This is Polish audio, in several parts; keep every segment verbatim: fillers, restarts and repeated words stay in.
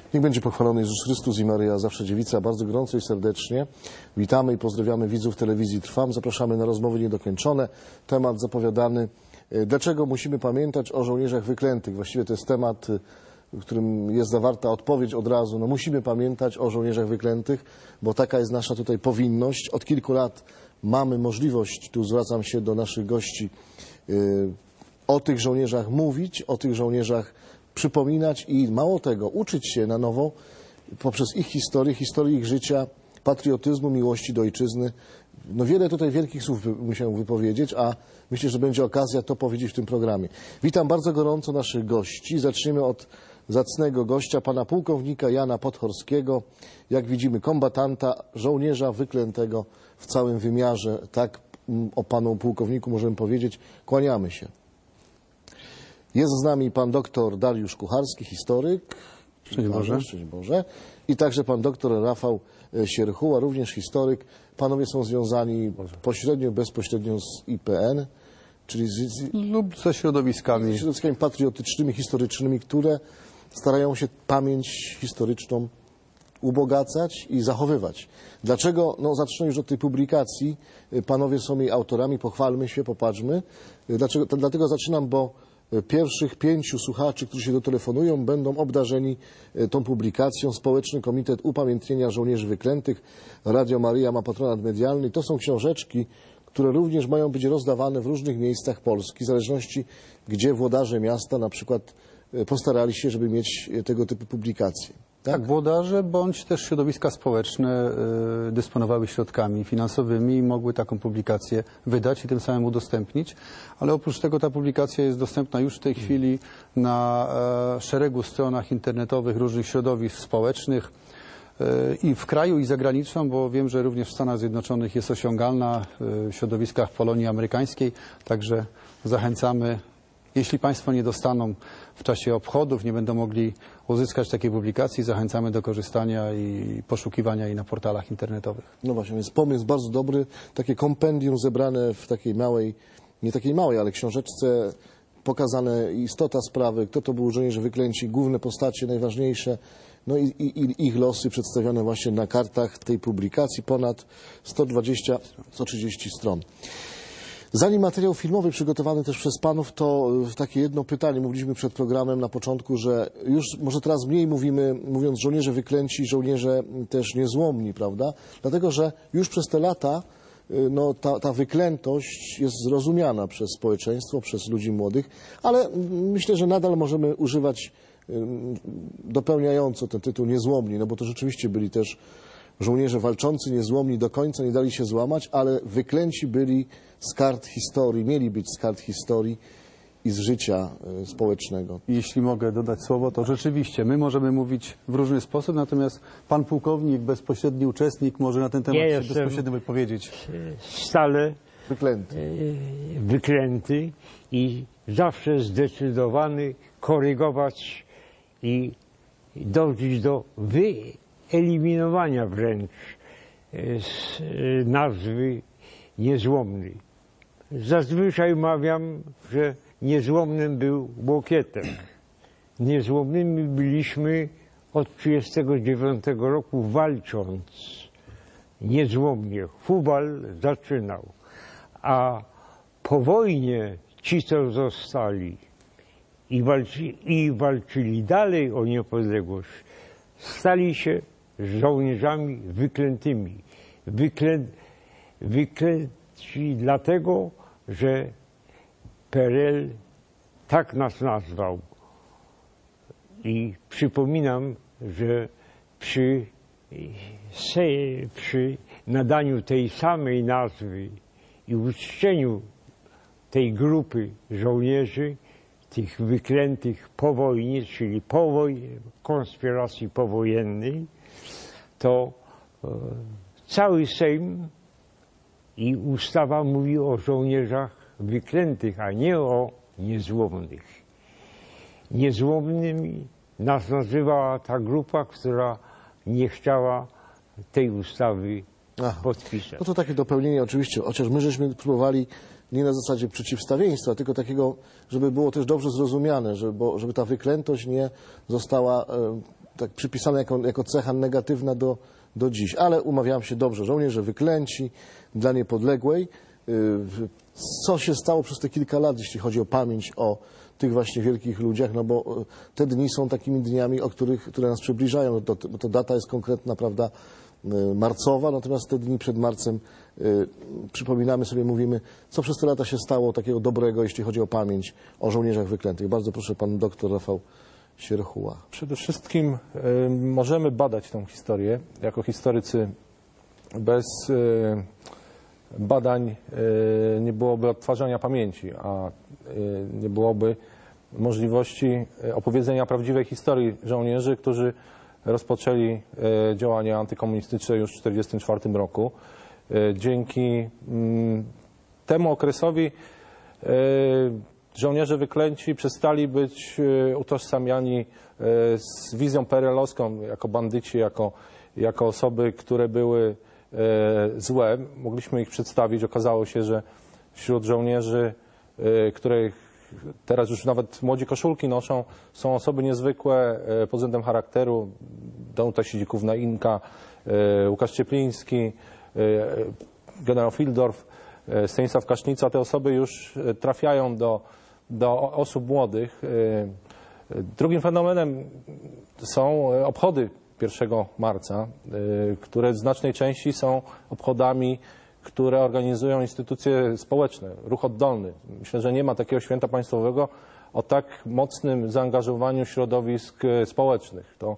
Niech będzie pochwalony Jezus Chrystus i Maryja, zawsze dziewica. Bardzo gorąco i serdecznie witamy i pozdrawiamy widzów telewizji Trwam. Zapraszamy na rozmowy niedokończone. Temat zapowiadany. Dlaczego musimy pamiętać o żołnierzach wyklętych? Właściwie to jest temat, w którym jest zawarta odpowiedź od razu. No musimy pamiętać o żołnierzach wyklętych, bo taka jest nasza tutaj powinność. Od kilku lat mamy możliwość, tu zwracam się do naszych gości, o tych żołnierzach mówić, o tych żołnierzach przypominać i mało tego, uczyć się na nowo poprzez ich historię, historię ich życia, patriotyzmu, miłości do ojczyzny. No wiele tutaj wielkich słów musiałem wypowiedzieć, a myślę, że będzie okazja to powiedzieć w tym programie. Witam bardzo gorąco naszych gości. Zaczniemy od zacnego gościa, pana pułkownika Jana Podhorskiego. Jak widzimy, kombatanta, żołnierza wyklętego w całym wymiarze. Tak o panu pułkowniku możemy powiedzieć. Kłaniamy się. Jest z nami pan doktor Dariusz Kucharski, historyk. Szczęść Boże. Szczęść Boże. I także pan doktor Rafał Sierchuła, również historyk. Panowie są związani pośrednio, bezpośrednio z I P N, czyli z, z, lub ze środowiskami. ze środowiskami patriotycznymi, historycznymi, które starają się pamięć historyczną ubogacać i zachowywać. Dlaczego? No zacznę już od tej publikacji. Panowie są jej autorami, pochwalmy się, popatrzmy. Dlaczego? Dlatego zaczynam, bo pierwszych pięciu słuchaczy, którzy się dotelefonują, będą obdarzeni tą publikacją. Społeczny Komitet Upamiętnienia Żołnierzy Wyklętych. Radio Maryja ma patronat medialny. To są książeczki, które również mają być rozdawane w różnych miejscach Polski, w zależności gdzie włodarze miasta na przykład postarali się, żeby mieć tego typu publikacje. Tak? Tak, włodarze bądź też środowiska społeczne y, dysponowały środkami finansowymi i mogły taką publikację wydać i tym samym udostępnić, ale oprócz tego ta publikacja jest dostępna już w tej chwili na e, szeregu stronach internetowych różnych środowisk społecznych y, i w kraju i zagraniczną, bo wiem, że również w Stanach Zjednoczonych jest osiągalna y, w środowiskach Polonii amerykańskiej, także zachęcamy. Jeśli Państwo nie dostaną w czasie obchodów, nie będą mogli uzyskać takiej publikacji, zachęcamy do korzystania i poszukiwania jej na portalach internetowych. No właśnie, więc pomysł bardzo dobry. Takie kompendium zebrane w takiej małej, nie takiej małej, ale książeczce, pokazane istota sprawy, kto to był żołnierze wyklęci, główne postacie, najważniejsze, no i, i, i ich losy przedstawione właśnie na kartach tej publikacji, ponad sto dwadzieścia sto trzydzieści stron. Zanim materiał filmowy przygotowany też przez panów, to takie jedno pytanie. Mówiliśmy przed programem na początku, że już może teraz mniej mówimy, mówiąc żołnierze wyklęci, żołnierze też niezłomni, prawda? Dlatego, że już przez te lata no, ta, ta wyklętość jest zrozumiana przez społeczeństwo, przez ludzi młodych, ale myślę, że nadal możemy używać dopełniająco ten tytuł niezłomni, no bo to rzeczywiście byli też żołnierze walczący, niezłomni do końca, nie dali się złamać, ale wyklęci byli z kart historii, mieli być z kart historii i z życia społecznego. Jeśli mogę dodać słowo, to rzeczywiście my możemy mówić w różny sposób, natomiast pan pułkownik, bezpośredni uczestnik, może na ten temat ja się bezpośrednio wypowiedzieć. Stale Wyklęty. wyklęty i zawsze zdecydowany korygować i dążyć do wyeliminowania wręcz z nazwy niezłomny. Zazwyczaj mawiam, że niezłomnym był Łokietek. Niezłomnymi byliśmy od tysiąc dziewięćset trzydziestego dziewiątego roku, walcząc niezłomnie. Hubal zaczynał, a po wojnie ci, co zostali i, walczy, i walczyli dalej o niepodległość, stali się żołnierzami wyklętymi. Wyklę, wyklęci dlatego, że P R L tak nas nazwał. I przypominam, że przy, przy nadaniu tej samej nazwy i uczczeniu tej grupy żołnierzy, tych wyklętych po wojnie, czyli po wojnie, konspiracji powojennej, to e, cały Sejm i ustawa mówi o żołnierzach wyklętych, a nie o niezłomnych. Niezłomnymi nas nazywała ta grupa, która nie chciała tej ustawy Aha. podpisać. No to takie dopełnienie oczywiście, chociaż my żeśmy próbowali nie na zasadzie przeciwstawieństwa, tylko takiego, żeby było też dobrze zrozumiane, żeby, bo, żeby ta wyklętość nie została e, tak przypisana jako, jako cecha negatywna do, do dziś. Ale umawiam się dobrze, żołnierze wyklęci dla niepodległej. Co się stało przez te kilka lat, jeśli chodzi o pamięć o tych właśnie wielkich ludziach, no bo te dni są takimi dniami, o których, które nas przybliżają, bo to, bo to data jest konkretna, prawda, marcowa, natomiast te dni przed marcem y, przypominamy sobie, mówimy, co przez te lata się stało takiego dobrego, jeśli chodzi o pamięć o żołnierzach wyklętych. Bardzo proszę, pan doktor Rafał Sierchuła. Przede wszystkim y, możemy badać tę historię jako historycy. Bez y, badań y, nie byłoby odtwarzania pamięci, a y, nie byłoby możliwości opowiedzenia prawdziwej historii żołnierzy, którzy rozpoczęli y, działania antykomunistyczne już w tysiąc dziewięćset czterdziestym czwartym roku. Y, dzięki y, temu okresowi y, żołnierze wyklęci przestali być y, utożsamiani y, z wizją peerelowską jako bandyci, jako, jako osoby, które były y, złe. Mogliśmy ich przedstawić. Okazało się, że wśród żołnierzy, y, których teraz już nawet młodzi koszulki noszą, są osoby niezwykłe y, pod względem charakteru. Danuta Siedzikówna-Inka, y, Łukasz Ciepliński, y, generał Fildorf, y, Stanisław Kasznica. Te osoby już trafiają do do osób młodych. Drugim fenomenem są obchody pierwszego marca, które w znacznej części są obchodami, które organizują instytucje społeczne, ruch oddolny. Myślę, że nie ma takiego święta państwowego o tak mocnym zaangażowaniu środowisk społecznych. To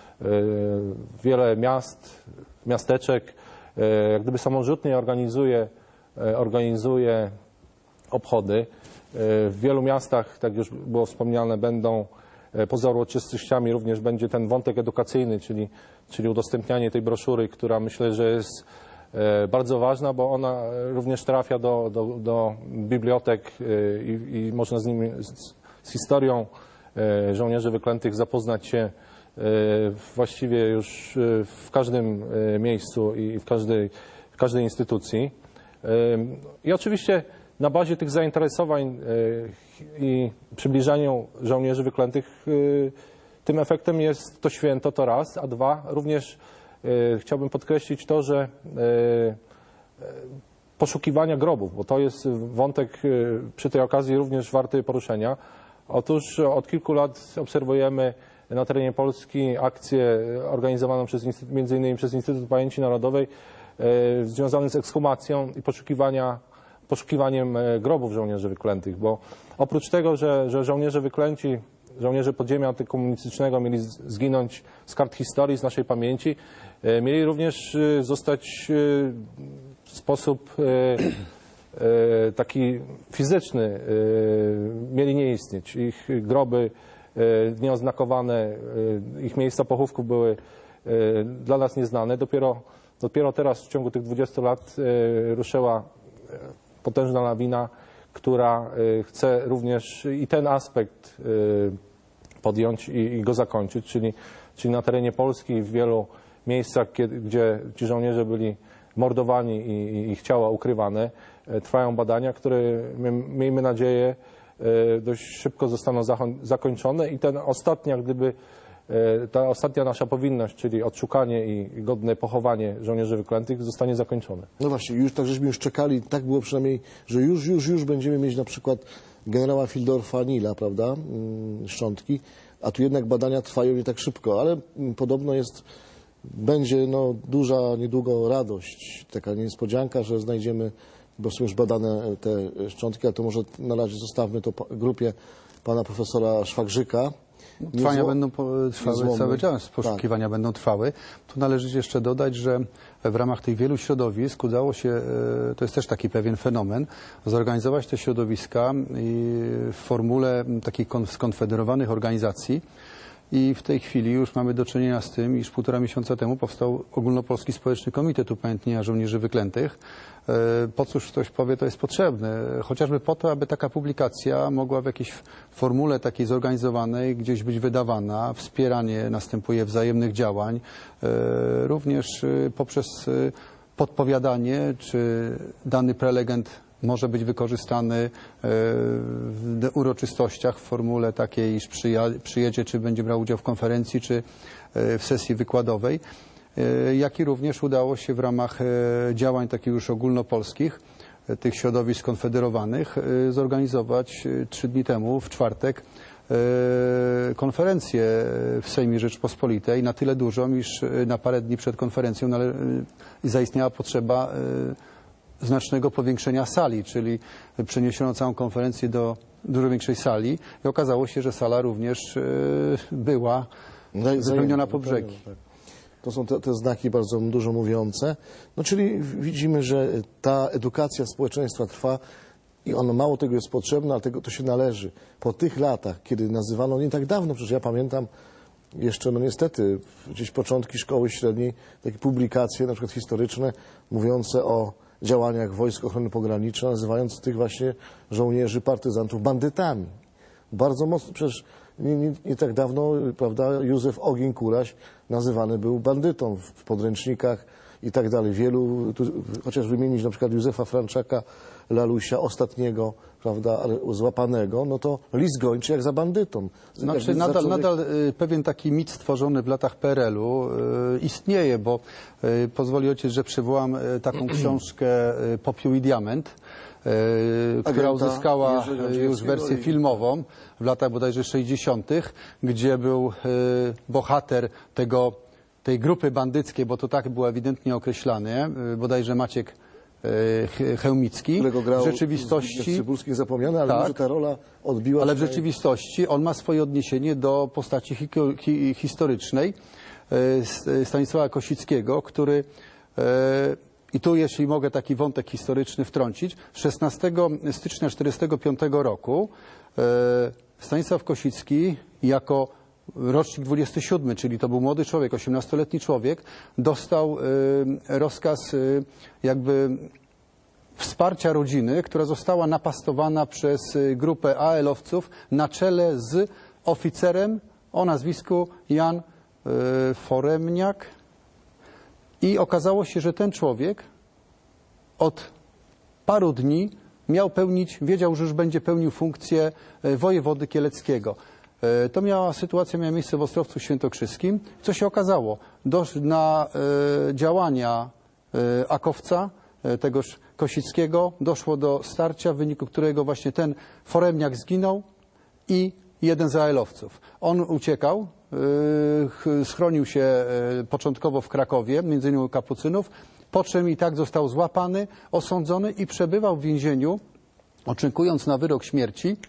wiele miast, miasteczek jak gdyby samorzutnie organizuje, organizuje obchody. W wielu miastach, tak już było wspomniane, będą poza uroczystościami również będzie ten wątek edukacyjny, czyli, czyli udostępnianie tej broszury, która myślę, że jest bardzo ważna, bo ona również trafia do, do, do bibliotek i, i można z nimi, z, z historią żołnierzy wyklętych zapoznać się właściwie już w każdym miejscu i w każdej, w każdej instytucji. I oczywiście na bazie tych zainteresowań i przybliżaniu żołnierzy wyklętych tym efektem jest to święto, to raz, a dwa, również chciałbym podkreślić to, że poszukiwania grobów, bo to jest wątek przy tej okazji również warty poruszenia. Otóż od kilku lat obserwujemy na terenie Polski akcję organizowaną przez, między innymi przez Instytut Pamięci Narodowej związaną z ekshumacją i poszukiwania poszukiwaniem grobów żołnierzy wyklętych, bo oprócz tego, że, że żołnierze wyklęci, żołnierze podziemia antykomunistycznego mieli zginąć z kart historii, z naszej pamięci, mieli również zostać w sposób taki fizyczny, mieli nie istnieć. Ich groby nieoznakowane, ich miejsca pochówków były dla nas nieznane. Dopiero, dopiero teraz w ciągu tych dwudziestu lat ruszyła potężna lawina, która chce również i ten aspekt podjąć i, i go zakończyć, czyli, czyli na terenie Polski w wielu miejscach, kiedy, gdzie ci żołnierze byli mordowani i, i ich ciała ukrywane, trwają badania, które miejmy nadzieję dość szybko zostaną zakończone i ten ostatni, jak gdyby ta ostatnia nasza powinność, czyli odszukanie i godne pochowanie żołnierzy wyklętych zostanie zakończone. No właśnie, już tak żeśmy już czekali, tak było przynajmniej, że już, już, już będziemy mieć na przykład generała Fildorfa Nila, prawda, szczątki, a tu jednak badania trwają nie tak szybko, ale podobno jest, będzie no, duża niedługo radość, taka niespodzianka, że znajdziemy, bo są już badane te szczątki, ale to może na razie zostawmy to grupie pana profesora Szwagrzyka. Trwania będą trwały niezłomny. cały czas, poszukiwania tak. będą trwały. Tu należy jeszcze dodać, że w ramach tych wielu środowisk udało się, to jest też taki pewien fenomen, zorganizować te środowiska w formule takich skonfederowanych organizacji. I w tej chwili już mamy do czynienia z tym, iż półtora miesiąca temu powstał Ogólnopolski Społeczny Komitet Upamiętnienia Żołnierzy Wyklętych. Po cóż ktoś powie, to jest potrzebne. Chociażby po to, aby taka publikacja mogła w jakiejś formule takiej zorganizowanej gdzieś być wydawana. Wspieranie następuje wzajemnych działań. Również poprzez podpowiadanie, czy dany prelegent może być wykorzystany w uroczystościach w formule takiej, iż przyjedzie, czy będzie brał udział w konferencji, czy w sesji wykładowej, jak i również udało się w ramach działań takich już ogólnopolskich, tych środowisk konfederowanych, zorganizować trzy dni temu, w czwartek, konferencję w Sejmie Rzeczpospolitej, na tyle dużą, iż na parę dni przed konferencją zaistniała potrzeba znacznego powiększenia sali, czyli przeniesiono całą konferencję do dużo większej sali i okazało się, że sala również była wypełniona po brzegi. To są te, te znaki bardzo dużo mówiące. No, czyli widzimy, że ta edukacja społeczeństwa trwa i ona mało tego jest potrzebna, ale tego to się należy. Po tych latach, kiedy nazywano, nie tak dawno, przecież ja pamiętam jeszcze, no niestety, gdzieś początki szkoły średniej, takie publikacje, na przykład historyczne, mówiące o działaniach Wojsk Ochrony Pogranicznej, nazywając tych właśnie żołnierzy, partyzantów bandytami. Bardzo mocno, przecież nie, nie, nie tak dawno, prawda, Józef Ogień Kuraś nazywany był bandytą w podręcznikach i tak dalej. Wielu, tu, chociaż wymienić na przykład Józefa Franczaka, Lalusia, ostatniego, prawda, złapanego, no to list gończy jak za bandytą. Znaczy nadal, człowiek... nadal pewien taki mit stworzony w latach P R L u istnieje, bo pozwoli ojciec, że przywołam taką książkę Popiół i Diament, która uzyskała już wersję filmową w latach bodajże sześćdziesiątych, gdzie był bohater tego, tej grupy bandyckiej, bo to tak było ewidentnie określane, bodajże Maciek Chełmicki. Którego grał w rzeczywistości Cybulskich zapomniany, ale tak, może ta rola odbiła... Ale w rzeczywistości on ma swoje odniesienie do postaci hi hi historycznej Stanisława Kosickiego, który i tu, jeśli mogę, taki wątek historyczny wtrącić. szesnastego stycznia tysiąc dziewięćset czterdziestego piątego roku Stanisław Kosicki jako rocznik dwudziesty siódmy, czyli to był młody człowiek, osiemnastoletni człowiek, dostał rozkaz jakby wsparcia rodziny, która została napastowana przez grupę A L owców na czele z oficerem o nazwisku Jan Foremniak. I okazało się, że ten człowiek od paru dni miał pełnić, wiedział, że już będzie pełnił funkcję wojewody kieleckiego. To miała, sytuacja miała miejsce w Ostrowcu Świętokrzyskim. Co się okazało? Dosz, na e, działania e, Akowca, e, tegoż Kosickiego, doszło do starcia, w wyniku którego właśnie ten Foremniak zginął i jeden z A L owców. On uciekał, e, schronił się e, początkowo w Krakowie, między innymi u kapucynów, po czym i tak został złapany, osądzony i przebywał w więzieniu, oczekując na wyrok śmierci e,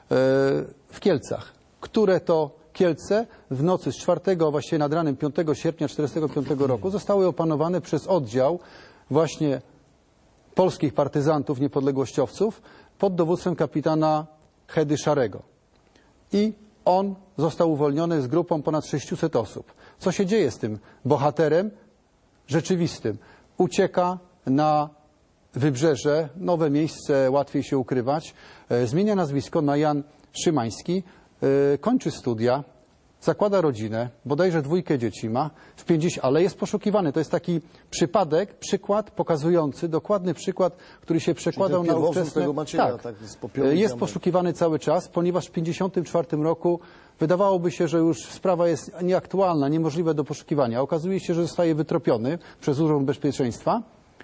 w Kielcach, które to Kielce w nocy z czwartego, właściwie nad ranem piątego sierpnia tysiąc dziewięćset czterdziestego piątego roku zostały opanowane przez oddział właśnie polskich partyzantów, niepodległościowców pod dowództwem kapitana Hedy Szarego. I on został uwolniony z grupą ponad sześciuset osób. Co się dzieje z tym bohaterem rzeczywistym? Ucieka na wybrzeże, nowe miejsce, łatwiej się ukrywać. Zmienia nazwisko na Jan Szymański. Kończy studia, zakłada rodzinę, bodajże dwójkę dzieci ma, w pięćdziesięciu, ale jest poszukiwany. To jest taki przypadek, przykład pokazujący, dokładny przykład, który się przekładał na ówczesne... tego Macieja, tak, tak, z jest poszukiwany cały czas, ponieważ w pięćdziesiątym czwartym roku wydawałoby się, że już sprawa jest nieaktualna, niemożliwe do poszukiwania. Okazuje się, że zostaje wytropiony przez Urząd Bezpieczeństwa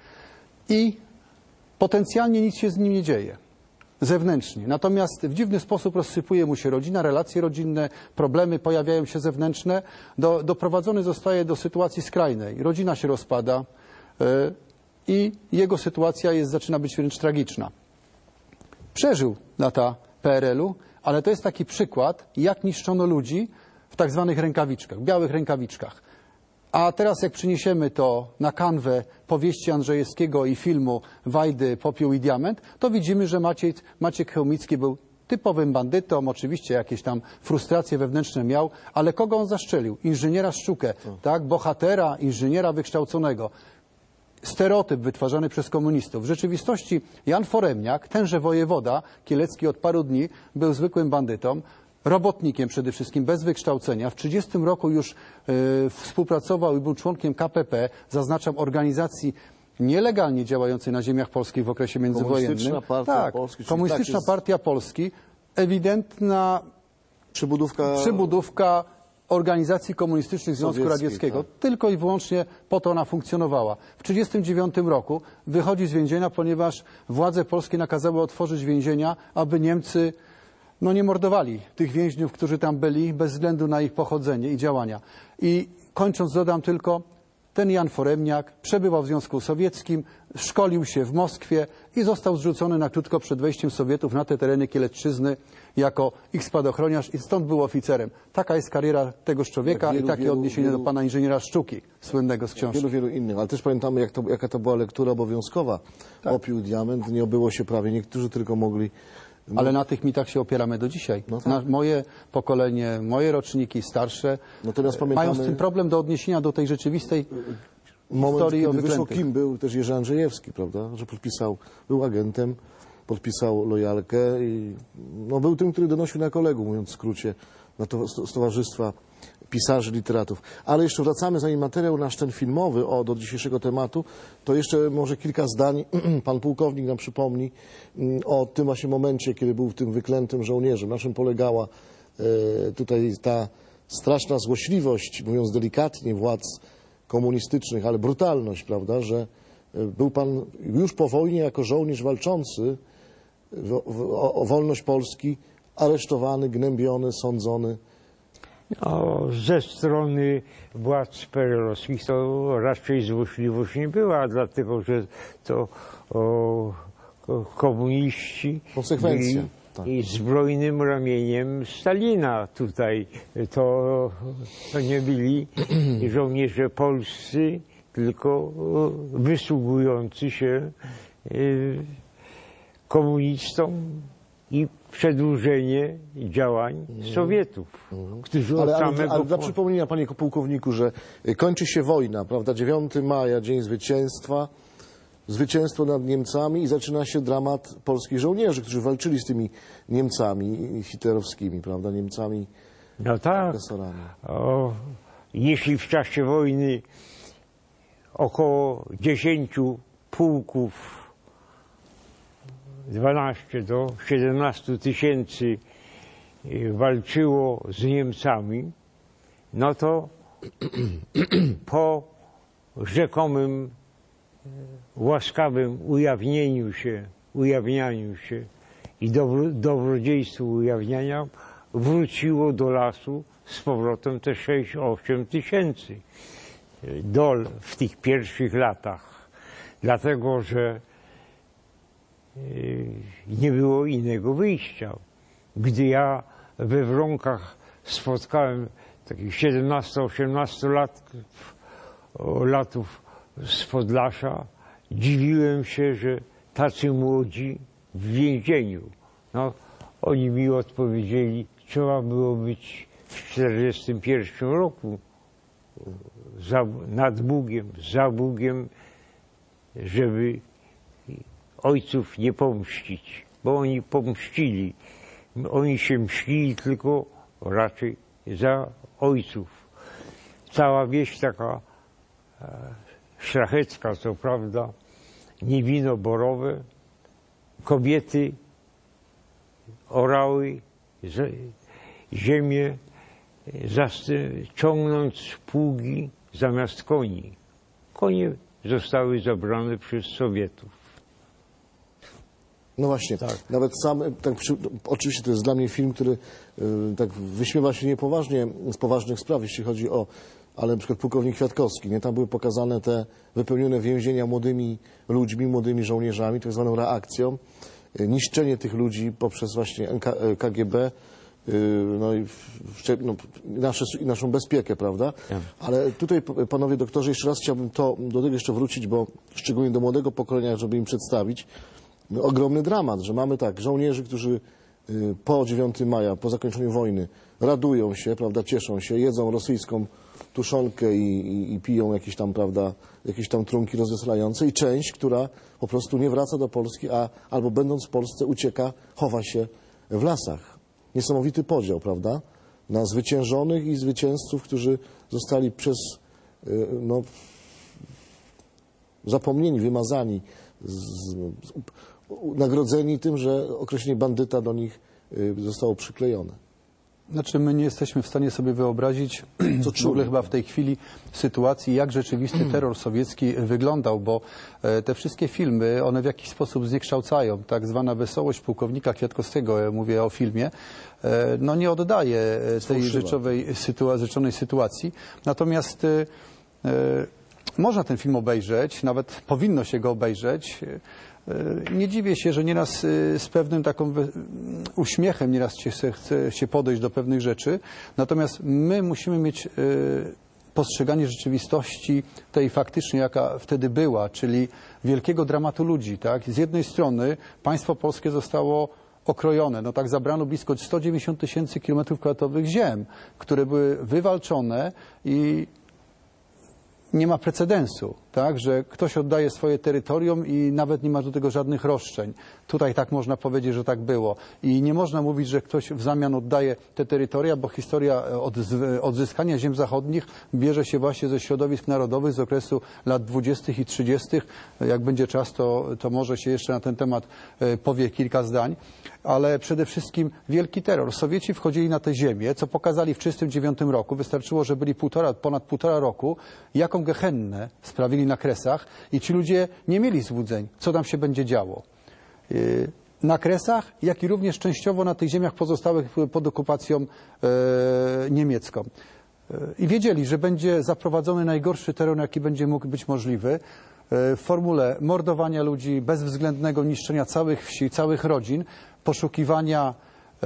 i potencjalnie nic się z nim nie dzieje. Zewnętrznie. Natomiast w dziwny sposób rozsypuje mu się rodzina, relacje rodzinne, problemy pojawiają się zewnętrzne. Do, doprowadzony zostaje do sytuacji skrajnej. Rodzina się rozpada yy, i jego sytuacja jest, zaczyna być wręcz tragiczna. Przeżył lata P R L u, ale to jest taki przykład, jak niszczono ludzi w tak zwanych rękawiczkach, białych rękawiczkach. A teraz jak przyniesiemy to na kanwę powieści Andrzejewskiego i filmu Wajdy, Popiół i Diament, to widzimy, że Maciej, Maciek Chełmicki był typowym bandytą, oczywiście jakieś tam frustracje wewnętrzne miał, ale kogo on zaszczelił? Inżyniera Szczukę, tak? Bohatera, inżyniera wykształconego. Stereotyp wytwarzany przez komunistów. W rzeczywistości Jan Foremniak, tenże wojewoda kielecki od paru dni, był zwykłym bandytą, robotnikiem przede wszystkim, bez wykształcenia. W trzydziestym roku już y, współpracował i był członkiem K P P, zaznaczam, organizacji nielegalnie działającej na ziemiach polskich w okresie międzywojennym. Komunistyczna Partia tak, Polski, czyli Komunistyczna tak jest- Partia Polski, ewidentna Przybudówka... przybudówka organizacji komunistycznych Związku Sowieckiej, Radzieckiego. tak. Tylko i wyłącznie po to ona funkcjonowała. W tysiąc dziewięćset trzydziestym dziewiątym roku wychodzi z więzienia, ponieważ władze polskie nakazały otworzyć więzienia, aby Niemcy no, nie mordowali tych więźniów, którzy tam byli, bez względu na ich pochodzenie i działania. I kończąc dodam tylko, ten Jan Foremniak przebywał w Związku Sowieckim, szkolił się w Moskwie i został zrzucony na krótko przed wejściem Sowietów na te tereny Kielecczyzny jako ich spadochroniarz i stąd był oficerem. Taka jest kariera tegoż człowieka Tak, wielu, i takie wielu, odniesienie wielu- do pana inżyniera Szczuki, słynnego z książki. Wielu, wielu innych, ale też pamiętamy, jak to, jaka to była lektura obowiązkowa. Tak. Opił, diament, nie obyło się prawie. Niektórzy tylko mogli... Ale na tych mitach się opieramy do dzisiaj. No tak. Na moje pokolenie, moje roczniki starsze Natomiast e, pamiętamy- mają z tym problem do odniesienia do tej rzeczywistej Moment, historii o kiedy wyszło, wyklętych. kim był też Jerzy Andrzejewski, prawda? Że podpisał, był agentem, podpisał lojalkę i no, był tym, który donosił na kolegów, mówiąc w skrócie, na to, z Towarzystwa Pisarzy, Literatów. Ale jeszcze wracamy, zanim materiał nasz ten filmowy o, do dzisiejszego tematu, to jeszcze może kilka zdań pan pułkownik nam przypomni mm, o tym właśnie momencie, kiedy był tym wyklętym żołnierzem. Na czym polegała e, tutaj ta straszna złośliwość, mówiąc delikatnie, władz komunistycznych, ale brutalność, prawda, że e, był pan już po wojnie jako żołnierz walczący w, w, o, o wolność Polski aresztowany, gnębiony, sądzony. No, ze strony władz perelowskich to raczej złośliwość nie była, dlatego że to o, ko- komuniści Konsekwencje, byli tak. i zbrojnym ramieniem Stalina tutaj. To, to nie byli żołnierze polscy, tylko o, wysługujący się y, komunistom i przedłużenie działań Sowietów, którzy Ale, od ale, samego... ale dla przypomnienia, panie pułkowniku, że y, kończy się wojna, prawda, dziewiątego maja, Dzień Zwycięstwa, zwycięstwo nad Niemcami i zaczyna się dramat polskich żołnierzy, którzy walczyli z tymi Niemcami hitlerowskimi, prawda, Niemcami No tak. agresorami. O, jeśli w czasie wojny około dziesięciu pułków, dwanaście do siedemnastu tysięcy y, walczyło z Niemcami, no to po rzekomym y, łaskawym ujawnieniu się, ujawnianiu się i dobro, dobrodziejstwu ujawniania wróciło do lasu z powrotem te sześć osiem tysięcy y, dol w tych pierwszych latach, dlatego że nie było innego wyjścia. Gdy ja we Wronkach spotkałem takich siedemnastu osiemnastu lat, latów z Podlasia, dziwiłem się, że tacy młodzi w więzieniu. No, oni mi odpowiedzieli, trzeba było być w czterdziestym pierwszym roku za, nad Bugiem, za Bugiem, żeby ojców nie pomścić, bo oni pomścili. Oni się mścili tylko raczej za ojców. Cała wieś taka e, szlachecka, co prawda, nie wino borowe, kobiety orały z, ziemię, zasty, ciągnąc pługi zamiast koni. Konie zostały zabrane przez Sowietów. No właśnie, Tak. nawet sam, tak, przy, oczywiście to jest dla mnie film, który y, tak wyśmiewa się niepoważnie z poważnych spraw, jeśli chodzi o, ale na przykład pułkownik Kwiatkowski, nie? Tam były pokazane te wypełnione więzienia młodymi ludźmi, młodymi żołnierzami, tak zwaną reakcją, y, niszczenie tych ludzi poprzez właśnie N K, y, K G B, y, no i w, no, nasze, naszą bezpiekę, prawda? Ja. Ale tutaj, p- panowie doktorzy, jeszcze raz chciałbym to, do tego jeszcze wrócić, bo szczególnie do młodego pokolenia, żeby im przedstawić, ogromny dramat, że mamy tak, żołnierzy, którzy y, po dziewiątego maja, po zakończeniu wojny radują się, prawda, cieszą się, jedzą rosyjską tuszonkę i, i, i piją jakieś tam, prawda, jakieś tam trunki rozweselające i część, która po prostu nie wraca do Polski, a albo będąc w Polsce ucieka, chowa się w lasach. Niesamowity podział, prawda, na zwyciężonych i zwycięzców, którzy zostali przez, y, no, zapomnieni, wymazani, z, z, nagrodzeni tym, że określenie bandyta do nich y, zostało przyklejone. Znaczy my nie jesteśmy w stanie sobie wyobrazić Co w ogóle chyba w tej chwili sytuacji, jak rzeczywisty terror sowiecki wyglądał, bo e, te wszystkie filmy, one w jakiś sposób zniekształcają. Tak zwana wesołość pułkownika Kwiatkowskiego, ja mówię o filmie, e, no nie oddaje e, tej Sfałszywa. rzeczowej sytua- rzeczonej sytuacji. Natomiast e, e, można ten film obejrzeć, nawet powinno się go obejrzeć. Nie dziwię się, że nieraz z pewnym taką uśmiechem nieraz się chce się podejść do pewnych rzeczy, natomiast my musimy mieć postrzeganie rzeczywistości tej faktycznie, jaka wtedy była, czyli wielkiego dramatu ludzi. Tak? Z jednej strony państwo polskie zostało okrojone, no tak zabrano blisko sto dziewięćdziesiąt tysięcy kilometrów kwadratowych ziem, które były wywalczone i nie ma precedensu, tak, że ktoś oddaje swoje terytorium i nawet nie ma do tego żadnych roszczeń. Tutaj tak można powiedzieć, że tak było. I nie można mówić, że ktoś w zamian oddaje te terytoria, bo historia odzyskania ziem zachodnich bierze się właśnie ze środowisk narodowych z okresu lat dwudziestych i trzydziestych. Jak będzie czas, to, to może się jeszcze na ten temat powie kilka zdań. Ale przede wszystkim wielki terror. Sowieci wchodzili na tę ziemię, co pokazali w tysiąc dziewięćset trzydziestym dziewiątym roku. Wystarczyło, że byli półtora, ponad półtora roku, jaką gehennę sprawili na Kresach i ci ludzie nie mieli złudzeń, co tam się będzie działo. Na Kresach, jak i również częściowo na tych ziemiach pozostałych pod okupacją e, niemiecką. I wiedzieli, że będzie zaprowadzony najgorszy terror, jaki będzie mógł być możliwy, w formule mordowania ludzi, bezwzględnego niszczenia całych wsi, całych rodzin, poszukiwania e,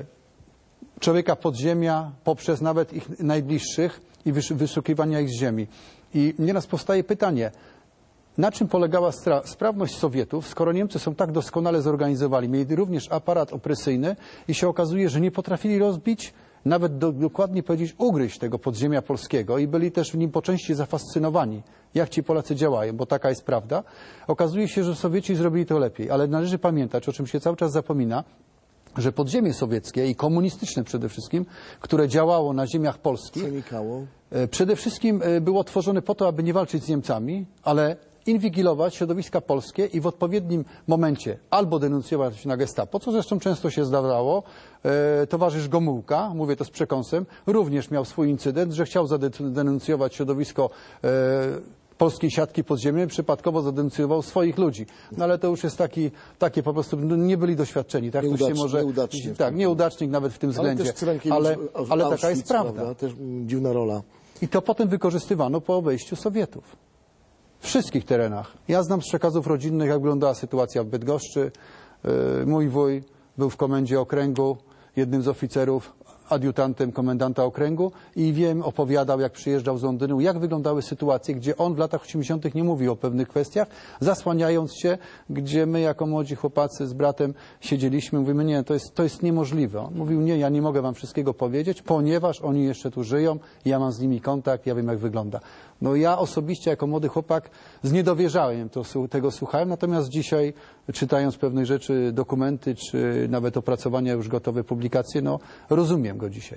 człowieka podziemia poprzez nawet ich najbliższych i wyszukiwania ich z ziemi. I nieraz powstaje pytanie, na czym polegała sprawność Sowietów, skoro Niemcy są tak doskonale zorganizowani, mieli również aparat opresyjny i się okazuje, że nie potrafili rozbić, nawet do, dokładnie powiedzieć, ugryźć tego podziemia polskiego i byli też w nim po części zafascynowani, jak ci Polacy działają, bo taka jest prawda. Okazuje się, że Sowieci zrobili to lepiej, ale należy pamiętać, o czym się cały czas zapomina, że podziemie sowieckie i komunistyczne przede wszystkim, które działało na ziemiach polskich, Przenikało. przede wszystkim było tworzone po to, aby nie walczyć z Niemcami, ale inwigilować środowiska polskie i w odpowiednim momencie albo denuncjować na gestapo, co zresztą często się zdarzało. E, towarzysz Gomułka, mówię to z przekąsem, również miał swój incydent, że chciał zadenuncjować środowisko e, polskiej siatki podziemnej, przypadkowo zadenuncjował swoich ludzi. No ale to już jest taki, takie po prostu, no, nie byli doświadczeni. Tak, to się może, nieudacznik. tak, nieudacznik nawet w tym względzie. Ale, też ale, ale taka jest prawda. prawda. Też mm, dziwna rola. I to potem wykorzystywano po obejściu Sowietów. W wszystkich terenach. Ja znam z przekazów rodzinnych, jak wyglądała sytuacja w Bydgoszczy. Mój wuj był w komendzie okręgu, jednym z oficerów, adiutantem komendanta okręgu i wiem, opowiadał, jak przyjeżdżał z Londynu, jak wyglądały sytuacje, gdzie on w latach osiemdziesiątych nie mówił o pewnych kwestiach, zasłaniając się, gdzie my jako młodzi chłopacy z bratem siedzieliśmy, mówimy, nie, to jest, to jest niemożliwe. On mówił, nie, ja nie mogę wam wszystkiego powiedzieć, ponieważ oni jeszcze tu żyją, ja mam z nimi kontakt, ja wiem, jak wygląda. No ja osobiście jako młody chłopak z niedowierzaniem to, tego słuchałem, natomiast dzisiaj czytając pewnych rzeczy, dokumenty, czy nawet opracowania już gotowe publikacje, no rozumiem go dzisiaj.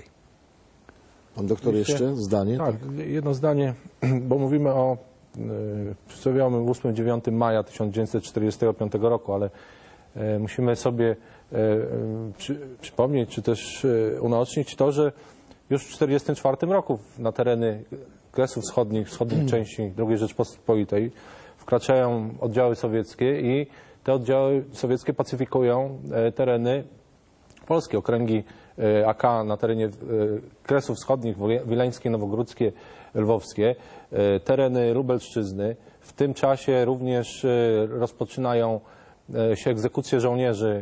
Pan doktor jeszcze zdanie? Tak, jedno zdanie, bo mówimy o przysłowiowym ósmego dziewiątego maja tysiąc dziewięćset czterdziestego piątego roku, ale e, musimy sobie e, przy, przypomnieć, czy też e, unaocznić to, że już w tysiąc dziewięćset czterdziestym czwartym roku na tereny Kresów Wschodnich, wschodniej części drugiej Rzeczpospolitej wkraczają oddziały sowieckie i te oddziały sowieckie pacyfikują e, tereny polskie, okręgi A K na terenie Kresów Wschodnich, Wileńskie, Nowogródzkie, Lwowskie, tereny Lubelszczyzny. W tym czasie również rozpoczynają się egzekucje żołnierzy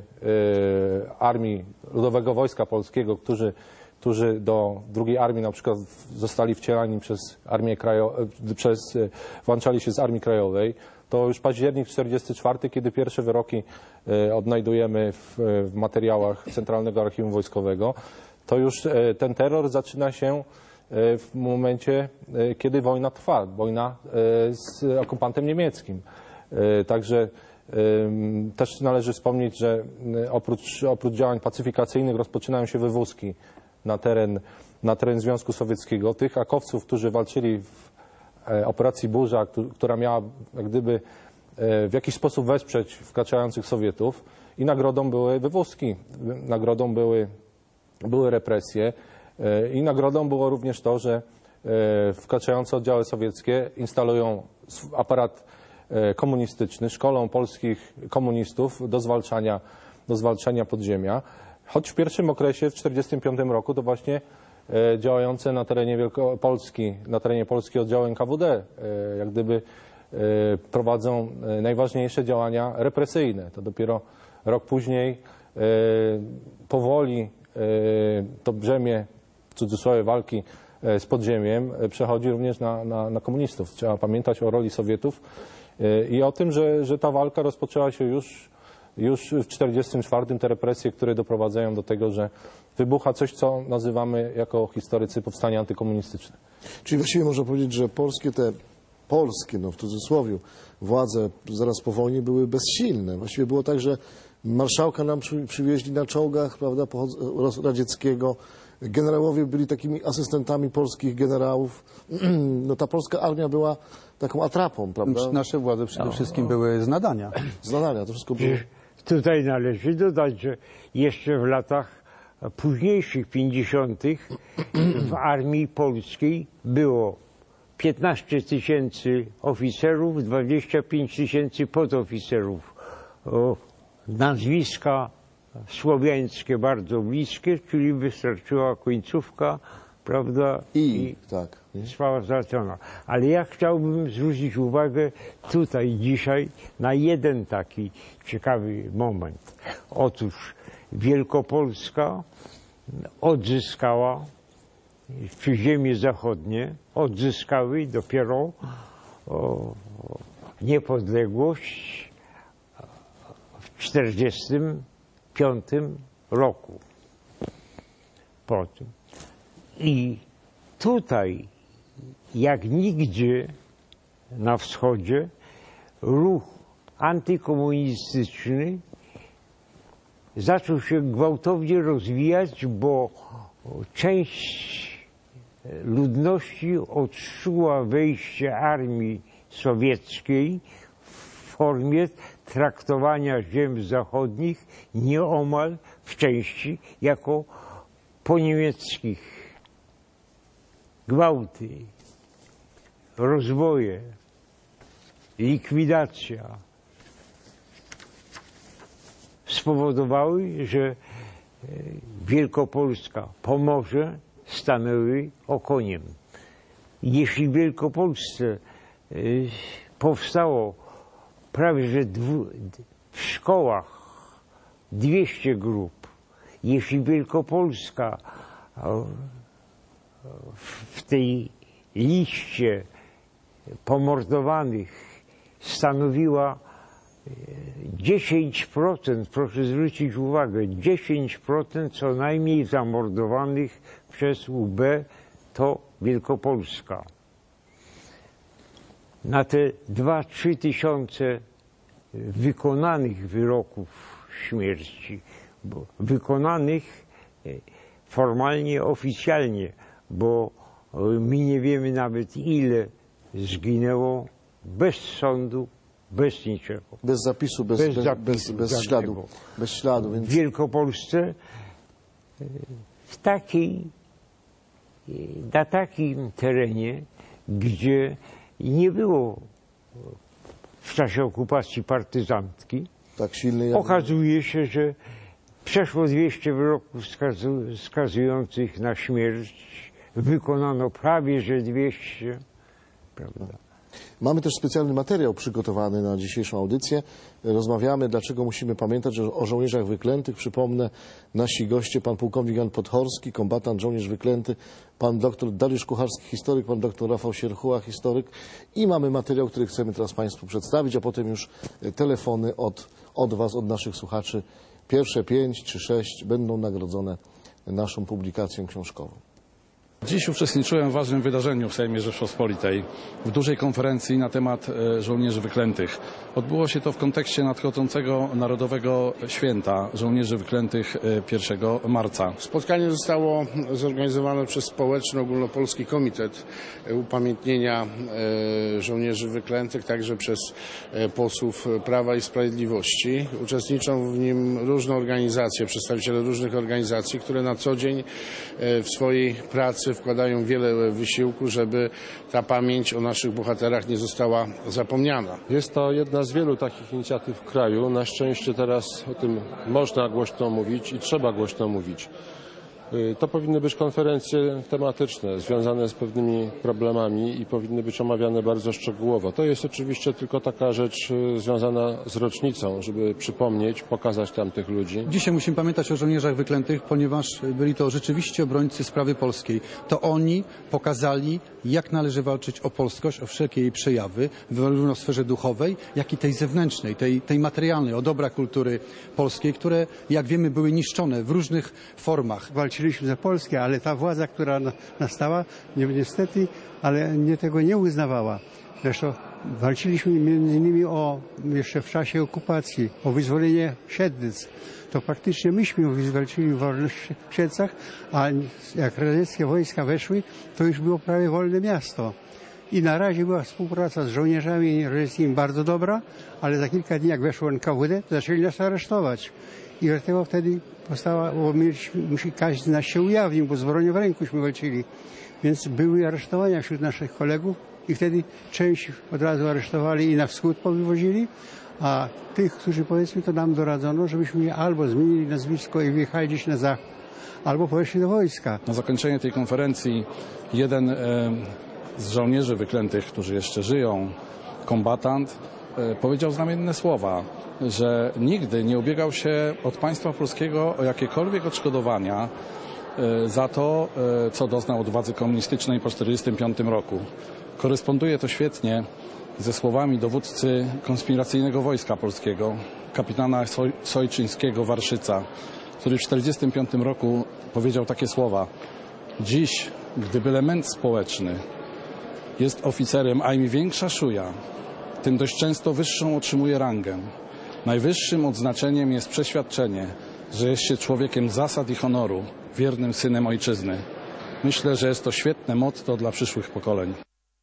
Armii Ludowego Wojska Polskiego, którzy, którzy do drugiej armii na przykład zostali wcielani przez Armię Krajową, przez, włączali się z Armii Krajowej. To już październik czterdziesty czwarty, kiedy pierwsze wyroki odnajdujemy w, w materiałach Centralnego Archiwum Wojskowego, to już ten terror zaczyna się w momencie, kiedy wojna trwa, wojna z okupantem niemieckim. Także też należy wspomnieć, że oprócz, oprócz działań pacyfikacyjnych rozpoczynają się wywózki na teren, na teren Związku Sowieckiego. Tych akowców, którzy walczyli w e, operacji Burza, któ- która miała jak gdyby e, w jakiś sposób wesprzeć wkraczających Sowietów i nagrodą były wywózki, nagrodą były, były represje e, i nagrodą było również to, że e, wkraczające oddziały sowieckie instalują sw- aparat e, komunistyczny, szkolą polskich komunistów do zwalczania, do zwalczania podziemia. Choć w pierwszym okresie, w tysiąc dziewięćset czterdziestym piątym roku, to właśnie e, działające na terenie Wielkopolski, na terenie Polski oddziały N K W D, e, jak gdyby e, prowadzą e, najważniejsze działania represyjne. To dopiero rok później e, powoli e, to brzemię, w cudzysłowie, walki e, z podziemiem e, przechodzi również na, na, na komunistów. Trzeba pamiętać o roli Sowietów e, i o tym, że, że ta walka rozpoczęła się już Już w tysiąc dziewięćset czterdziestym czwartym, te represje, które doprowadzają do tego, że wybucha coś, co nazywamy jako historycy powstanie antykomunistyczne. Czyli właściwie można powiedzieć, że polskie te, polskie, no w cudzysłowie, władze zaraz po wojnie były bezsilne. Właściwie było tak, że marszałka nam przy, przywieźli na czołgach, prawda, pochod- radzieckiego. Generałowie byli takimi asystentami polskich generałów. No ta polska armia była taką atrapą, prawda? Nasze władze przede wszystkim były z nadania. Z nadania, to wszystko było... Tutaj należy dodać, że jeszcze w latach późniejszych, pięćdziesiątych, w armii polskiej było piętnaście tysięcy oficerów, dwadzieścia pięć tysięcy podoficerów. O, nazwiska słowiańskie bardzo bliskie, czyli wystarczyła końcówka, prawda? I, tak. Nie? Sprawa załatwiona. Ale ja chciałbym zwrócić uwagę tutaj dzisiaj na jeden taki ciekawy moment. Otóż Wielkopolska odzyskała, czy ziemie zachodnie odzyskały dopiero o, niepodległość w czterdziestym piątym roku. Po tym. I tutaj, jak nigdzie na wschodzie, ruch antykomunistyczny zaczął się gwałtownie rozwijać, bo część ludności odczuła wejście armii sowieckiej w formie traktowania ziem zachodnich nieomal w części jako poniemieckich. Gwałty, rozboje, likwidacja spowodowały, że Wielkopolska, Pomorze stanęły okoniem. Jeśli w Wielkopolsce powstało prawie że dwu, w szkołach dwieście grup, jeśli Wielkopolska w tej liście pomordowanych stanowiła dziesięć procent, proszę zwrócić uwagę, dziesięć procent co najmniej zamordowanych przez U B to Wielkopolska. Na te dwa trzy tysiące wykonanych wyroków śmierci, bo wykonanych formalnie, oficjalnie, bo my nie wiemy nawet ile zginęło bez sądu, bez niczego. Bez zapisu, bez, Bez bez, zapisu bez, bez żadnego. śladu. Bez śladu, W więc... Wielkopolsce w takiej, na takim terenie, gdzie nie było w czasie okupacji partyzantki, Tak silny jak... okazuje się, że przeszło dwieście wyroków skazu, skazujących na śmierć. Wykonano prawie że dwieście. Prawda? Mamy też specjalny materiał przygotowany na dzisiejszą audycję. Rozmawiamy, dlaczego musimy pamiętać o, o żołnierzach wyklętych. Przypomnę, nasi goście, pan pułkownik Jan Podhorski, kombatant, żołnierz wyklęty, pan doktor Dariusz Kucharski, historyk, pan doktor Rafał Sierchuła, historyk. I mamy materiał, który chcemy teraz państwu przedstawić, a potem już telefony od, od was, od naszych słuchaczy. Pierwsze pięć czy sześć będą nagrodzone naszą publikacją książkową. Dziś uczestniczyłem w ważnym wydarzeniu w Sejmie Rzeczypospolitej, w dużej konferencji na temat e, żołnierzy wyklętych. Odbyło się to w kontekście nadchodzącego Narodowego Święta Żołnierzy Wyklętych e, pierwszego marca. Spotkanie zostało zorganizowane przez Społeczny Ogólnopolski Komitet Upamiętnienia e, Żołnierzy Wyklętych, także przez e, posłów Prawa i Sprawiedliwości. Uczestniczą w nim różne organizacje, przedstawiciele różnych organizacji, które na co dzień e, w swojej pracy wkładają wiele wysiłku, żeby ta pamięć o naszych bohaterach nie została zapomniana. Jest to jedna z wielu takich inicjatyw w kraju. Na szczęście teraz o tym można głośno mówić i trzeba głośno mówić. To powinny być konferencje tematyczne, związane z pewnymi problemami i powinny być omawiane bardzo szczegółowo. To jest oczywiście tylko taka rzecz związana z rocznicą, żeby przypomnieć, pokazać tam tych ludzi. Dzisiaj musimy pamiętać o żołnierzach wyklętych, ponieważ byli to rzeczywiście obrońcy sprawy polskiej. To oni pokazali, jak należy walczyć o polskość, o wszelkie jej przejawy, zarówno w sferze duchowej, jak i tej zewnętrznej, tej, tej materialnej, o dobra kultury polskiej, które, jak wiemy, były niszczone w różnych formach. Walczyliśmy za Polskę, ale ta władza, która nastała, niestety, ale nie tego nie uznawała. Zresztą walczyliśmy między innymi o, jeszcze w czasie okupacji, o wyzwolenie Siedlec. To praktycznie myśmy walczyli o wolność w Siedlcach, a jak radzieckie wojska weszły, to już było prawie wolne miasto. I na razie była współpraca z żołnierzami radzieckimi bardzo dobra, ale za kilka dni, jak weszło N K W D, to zaczęli nas aresztować. I dlatego wtedy powstała, bo mieliśmy, każdy z nas się ujawnił, bo z bronią w rękuśmy walczyli. Więc były aresztowania wśród naszych kolegów i wtedy część od razu aresztowali i na wschód powywozili, a tych, którzy powiedzmy to nam doradzono, żebyśmy albo zmienili nazwisko i wyjechali gdzieś na zachód, albo poszli do wojska. Na zakończenie tej konferencji jeden e, z żołnierzy wyklętych, którzy jeszcze żyją, kombatant, e, powiedział znamienne słowa, że nigdy nie ubiegał się od państwa polskiego o jakiekolwiek odszkodowania e, za to, e, co doznał od władzy komunistycznej po tysiąc dziewięćset czterdziestym piątym roku. Koresponduje to świetnie ze słowami dowódcy konspiracyjnego Wojska Polskiego, kapitana Soj- Sojczyńskiego-Warszyca, który w tysiąc dziewięćset czterdziestym piątym roku powiedział takie słowa: dziś, gdyby element społeczny jest oficerem, a im większa szuja, tym dość często wyższą otrzymuje rangę. Najwyższym odznaczeniem jest przeświadczenie, że jest się człowiekiem zasad i honoru, wiernym synem ojczyzny. Myślę, że jest to świetne motto dla przyszłych pokoleń.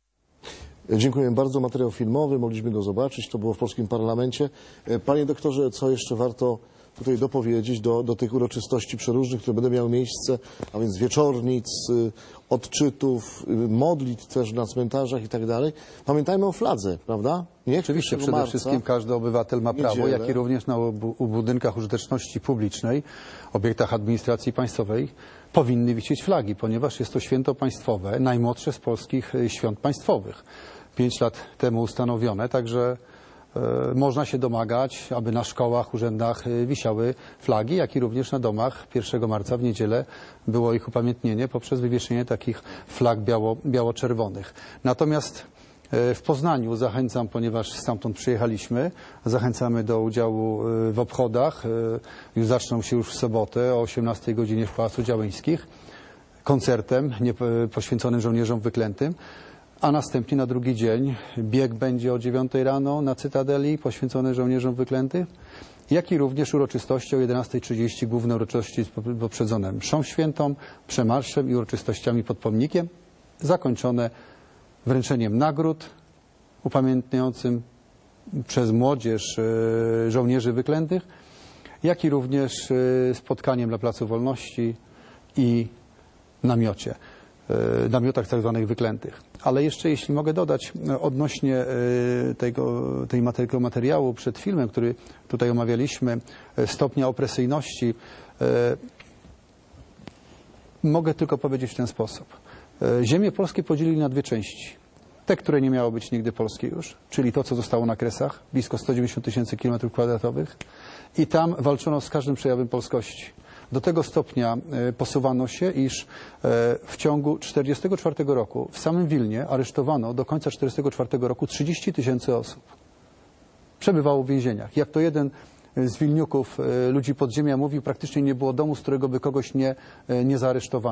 Dziękuję bardzo. Materiał filmowy, mogliśmy go zobaczyć, to było w polskim parlamencie. Panie doktorze, co jeszcze warto tutaj dopowiedzieć do, do tych uroczystości przeróżnych, które będą miały miejsce, a więc wieczornic, odczytów, modlitw też na cmentarzach i tak dalej. Pamiętajmy o fladze, prawda? Nie? Oczywiście, przede marca, wszystkim każdy obywatel ma prawo, niedzielę. jak i również na obu, u budynkach użyteczności publicznej, obiektach administracji państwowej powinny wisieć flagi, ponieważ jest to święto państwowe, najmłodsze z polskich świąt państwowych. Pięć lat temu ustanowione, także e, można się domagać, aby na szkołach, urzędach e, wisiały flagi, jak i również na domach pierwszego marca w niedzielę było ich upamiętnienie poprzez wywieszenie takich flag biało, biało-czerwonych. Natomiast e, w Poznaniu zachęcam, ponieważ stamtąd przyjechaliśmy, zachęcamy do udziału e, w obchodach. E, już zaczną się już w sobotę o osiemnastej godzinie w Pałacu Działeńskich koncertem nie, e, poświęconym żołnierzom wyklętym. A następnie na drugi dzień bieg będzie o dziewiątej rano na Cytadeli poświęcony żołnierzom wyklętych, jak i również uroczystości o jedenastej trzydzieści, główne uroczystości poprzedzone mszą świętą, przemarszem i uroczystościami pod pomnikiem, zakończone wręczeniem nagród upamiętniającym przez młodzież e, żołnierzy wyklętych, jak i również e, spotkaniem dla Placu Wolności i namiocie. namiotach tak zwanych wyklętych. Ale jeszcze, jeśli mogę dodać, odnośnie tego, tej tego materiału przed filmem, który tutaj omawialiśmy, stopnia opresyjności, mogę tylko powiedzieć w ten sposób. Ziemię polskie podzielili na dwie części. Te, które nie miało być nigdy polskie już, czyli to, co zostało na Kresach, blisko sto dziewięćdziesiąt tysięcy kilometrów kwadratowych, i tam walczono z każdym przejawem polskości. Do tego stopnia posuwano się, iż w ciągu tysiąc dziewięćset czterdziestego czwartego roku w samym Wilnie aresztowano do końca tysiąc dziewięćset czterdziestego czwartego roku trzydzieści tysięcy osób. Przebywało w więzieniach. Jak to jeden z Wilniuków, ludzi podziemia, mówił, praktycznie nie było domu, z którego by kogoś nie, nie zaaresztowano.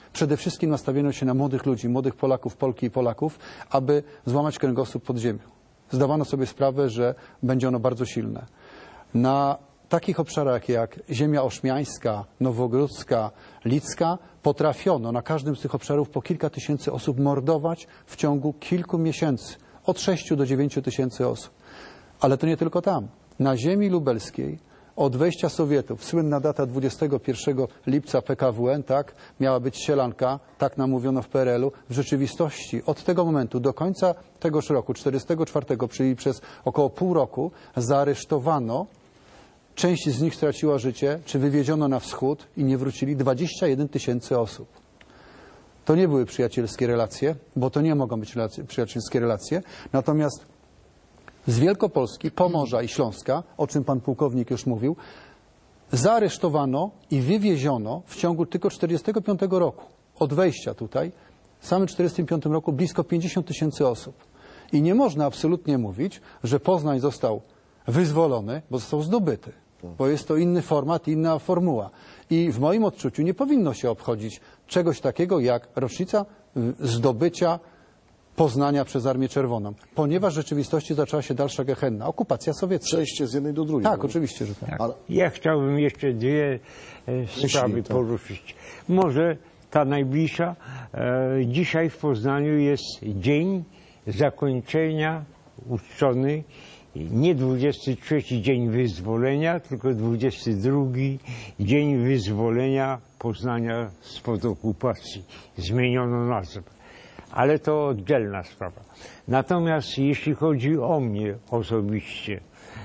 Przede wszystkim nastawiono się na młodych ludzi, młodych Polaków, Polki i Polaków, aby złamać kręgosłup pod ziemią. Zdawano sobie sprawę, że będzie ono bardzo silne. Na takich obszarach jak ziemia oszmiańska, nowogródzka, licka potrafiono na każdym z tych obszarów po kilka tysięcy osób mordować w ciągu kilku miesięcy. Od sześciu do dziewięciu tysięcy osób. Ale to nie tylko tam. Na ziemi lubelskiej od wejścia Sowietów, słynna data dwudziestego pierwszego lipca P K W N, tak, miała być sielanka, tak nam mówiono w P R L u. W rzeczywistości od tego momentu do końca tegoż roku, czterdziestego czwartego, czyli przez około pół roku, zaaresztowano, część z nich straciła życie, czy wywieziono na wschód i nie wrócili dwadzieścia jeden tysięcy osób. To nie były przyjacielskie relacje, bo to nie mogą być relacje, przyjacielskie relacje, natomiast z Wielkopolski, Pomorza i Śląska, o czym pan pułkownik już mówił, zaaresztowano i wywieziono w ciągu tylko czterdziestego piątego roku, od wejścia tutaj, w samym czterdziestym piątym roku blisko pięćdziesiąt tysięcy osób. I nie można absolutnie mówić, że Poznań został wyzwolony, bo został zdobyty, bo jest to inny format, inna formuła. I w moim odczuciu nie powinno się obchodzić czegoś takiego jak rocznica zdobycia Poznania przez Armię Czerwoną, ponieważ w rzeczywistości zaczęła się dalsza gehenna, okupacja sowiecka. Przejście z jednej do drugiej. Tak, no. oczywiście, że tak. Ale... Ja chciałbym jeszcze dwie e, sprawy tak. poruszyć. Może ta najbliższa. E, dzisiaj w Poznaniu jest dzień zakończenia uczczony, nie dwudziesty trzeci dzień wyzwolenia, tylko dwudziesty drugi dzień wyzwolenia Poznania spod okupacji. Zmieniono nazwę. Ale to oddzielna sprawa. Natomiast jeśli chodzi o mnie osobiście,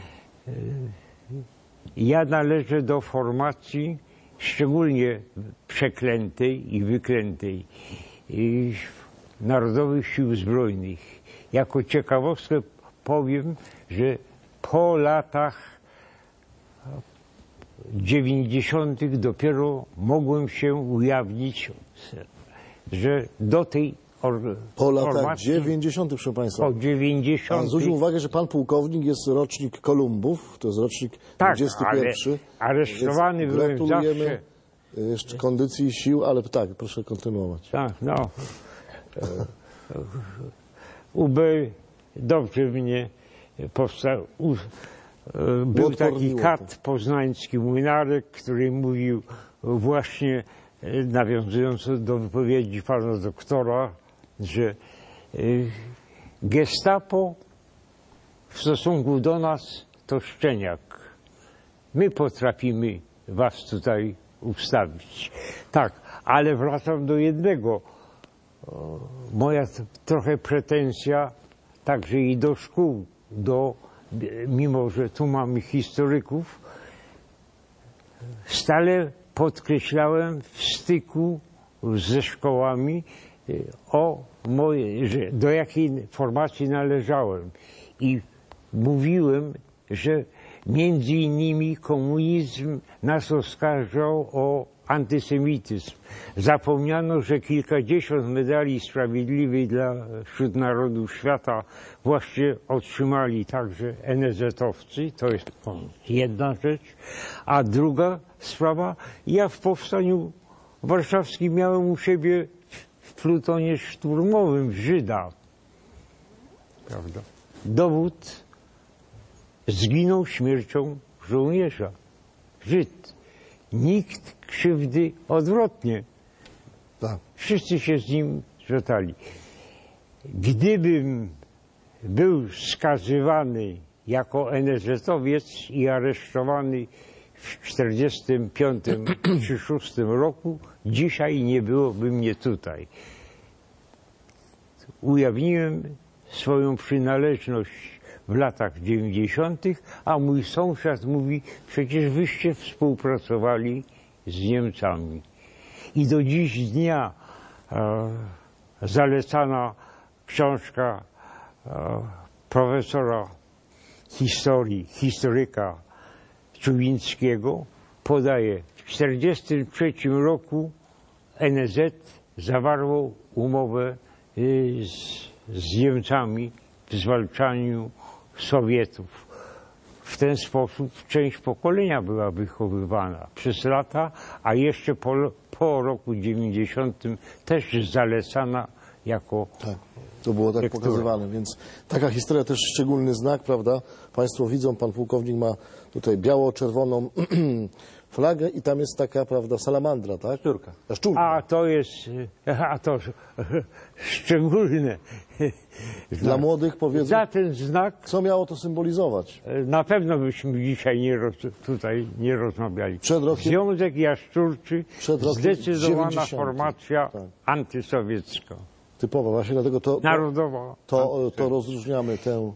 ja należę do formacji szczególnie przeklętej i wyklętej i Narodowych Sił Zbrojnych. Jako ciekawostkę powiem, że po latach dziewięćdziesiątych dopiero mogłem się ujawnić, że do tej Po latach dziewięćdziesiątych, proszę Państwa. Po dziewięćdziesiątych. Zwróćmy uwagę, że Pan pułkownik jest rocznik Kolumbów, to jest rocznik tak, dwudziesty pierwszy. Ale aresztowany byłem gratulujemy zawsze. jeszcze kondycji i sił, ale tak, proszę kontynuować. Tak, no. U B dobrze mnie powstał. U, był taki kat poznański młynarek, który mówił właśnie, nawiązując do wypowiedzi pana doktora, że Gestapo w stosunku do nas to szczeniak. My potrafimy was tutaj ustawić. Tak, ale wracam do jednego. Moja trochę pretensja także i do szkół, do, mimo że tu mamy historyków, stale podkreślałem w styku ze szkołami o moje, że do jakiej formacji należałem. I mówiłem, że między innymi komunizm nas oskarżał o antysemityzm. Zapomniano, że kilkadziesiąt medali sprawiedliwej dla wśród narodów świata właśnie otrzymali także en es zet-owcy. To jest jedna rzecz. A druga sprawa, ja w powstaniu warszawskim miałem u siebie w plutonie szturmowym Żyda. Prawda? Dowód: zginął śmiercią żołnierza. Żyd. Nikt krzywdy, odwrotnie. Tak. Wszyscy się z nim zrzekali. Gdybym był skazywany jako en es zet-owiec i aresztowany w czterdziestym piątym czy szóstym roku, dzisiaj nie byłoby mnie tutaj. Ujawniłem swoją przynależność w latach dziewięćdziesiątych, a mój sąsiad mówi: przecież wyście współpracowali z Niemcami. I do dziś dnia e, zalecana książka e, profesora historii, historyka Czubińskiego podaje: w tysiąc dziewięćset czterdziestym trzecim roku en es zet zawarło umowę y, z, z Niemcami w zwalczaniu Sowietów. W w ten sposób część pokolenia była wychowywana przez lata, a jeszcze po, po roku dziewięćdziesiątym też zalecana jako Tak, to było tak lektura. pokazywane, więc taka historia też szczególny znak, prawda? Państwo widzą, pan pułkownik ma tutaj biało-czerwoną flagę i tam jest taka, prawda, salamandra, tak? Szczurka. Szczurka. A to jest, a to szczególne. Dla młodych powiedzą, Za ten znak co miało to symbolizować? na pewno byśmy dzisiaj nie roz, tutaj nie rozmawiali. Przed rokiem- Związek Jaszczurczy, Przed rokiem zdecydowana dziewięćdziesiątym. formacja Tak. antysowiecka, Typowo, właśnie dlatego to, to, narodowa. to, to rozróżniamy tę...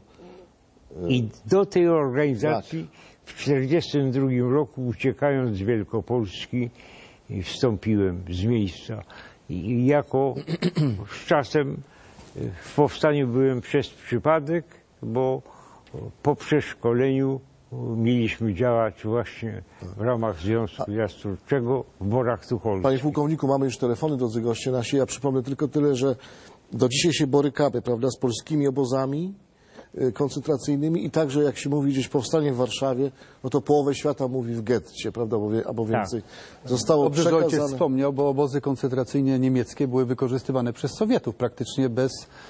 I do tej organizacji w tysiąc dziewięćset czterdziestym drugim roku, uciekając z Wielkopolski, wstąpiłem z miejsca. I jako z czasem w powstaniu byłem przez przypadek, bo po przeszkoleniu mieliśmy działać właśnie w ramach Związku Jaszczurczego w Borach Tucholskich. Panie pułkowniku, mamy już telefony, drodzy goście nasi. Ja przypomnę tylko tyle, że do dzisiaj się borykamy, prawda, z polskimi obozami y, koncentracyjnymi i także, jak się mówi gdzieś powstanie w Warszawie, no to połowę świata mówi w getcie, prawda, albo, wie, albo więcej. Zostało Dobrze, że ojciec przekazane... wspomniał, bo obozy koncentracyjne niemieckie były wykorzystywane przez Sowietów praktycznie bez,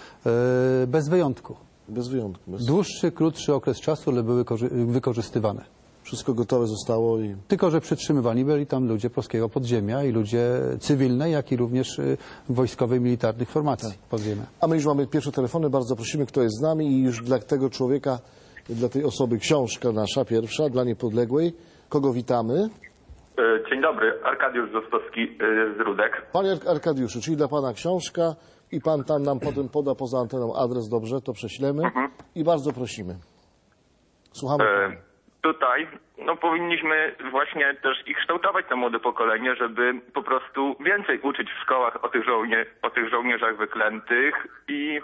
e, bez wyjątku. Bez wyjątku. Bez... Dłuższy, krótszy okres czasu, ale były korzy- wykorzystywane. Wszystko gotowe zostało i... Tylko że przytrzymywani byli tam ludzie polskiego podziemia i ludzie cywilnej, jak i również y, wojskowej, militarnych formacji podziemia. A my już mamy pierwsze telefony, bardzo prosimy, kto jest z nami i już dla tego człowieka, dla tej osoby książka nasza pierwsza, dla Niepodległej. Kogo witamy? Dzień dobry, Arkadiusz Zostawski z Rudek. Panie Ark- Arkadiuszu, czyli dla pana książka i pan tam nam potem poda poza anteną adres, dobrze, to prześlemy i bardzo prosimy. Słuchamy. E, tutaj no, powinniśmy właśnie też i kształtować to młode pokolenie, żeby po prostu więcej uczyć w szkołach o tych, żołnie, o tych żołnierzach wyklętych i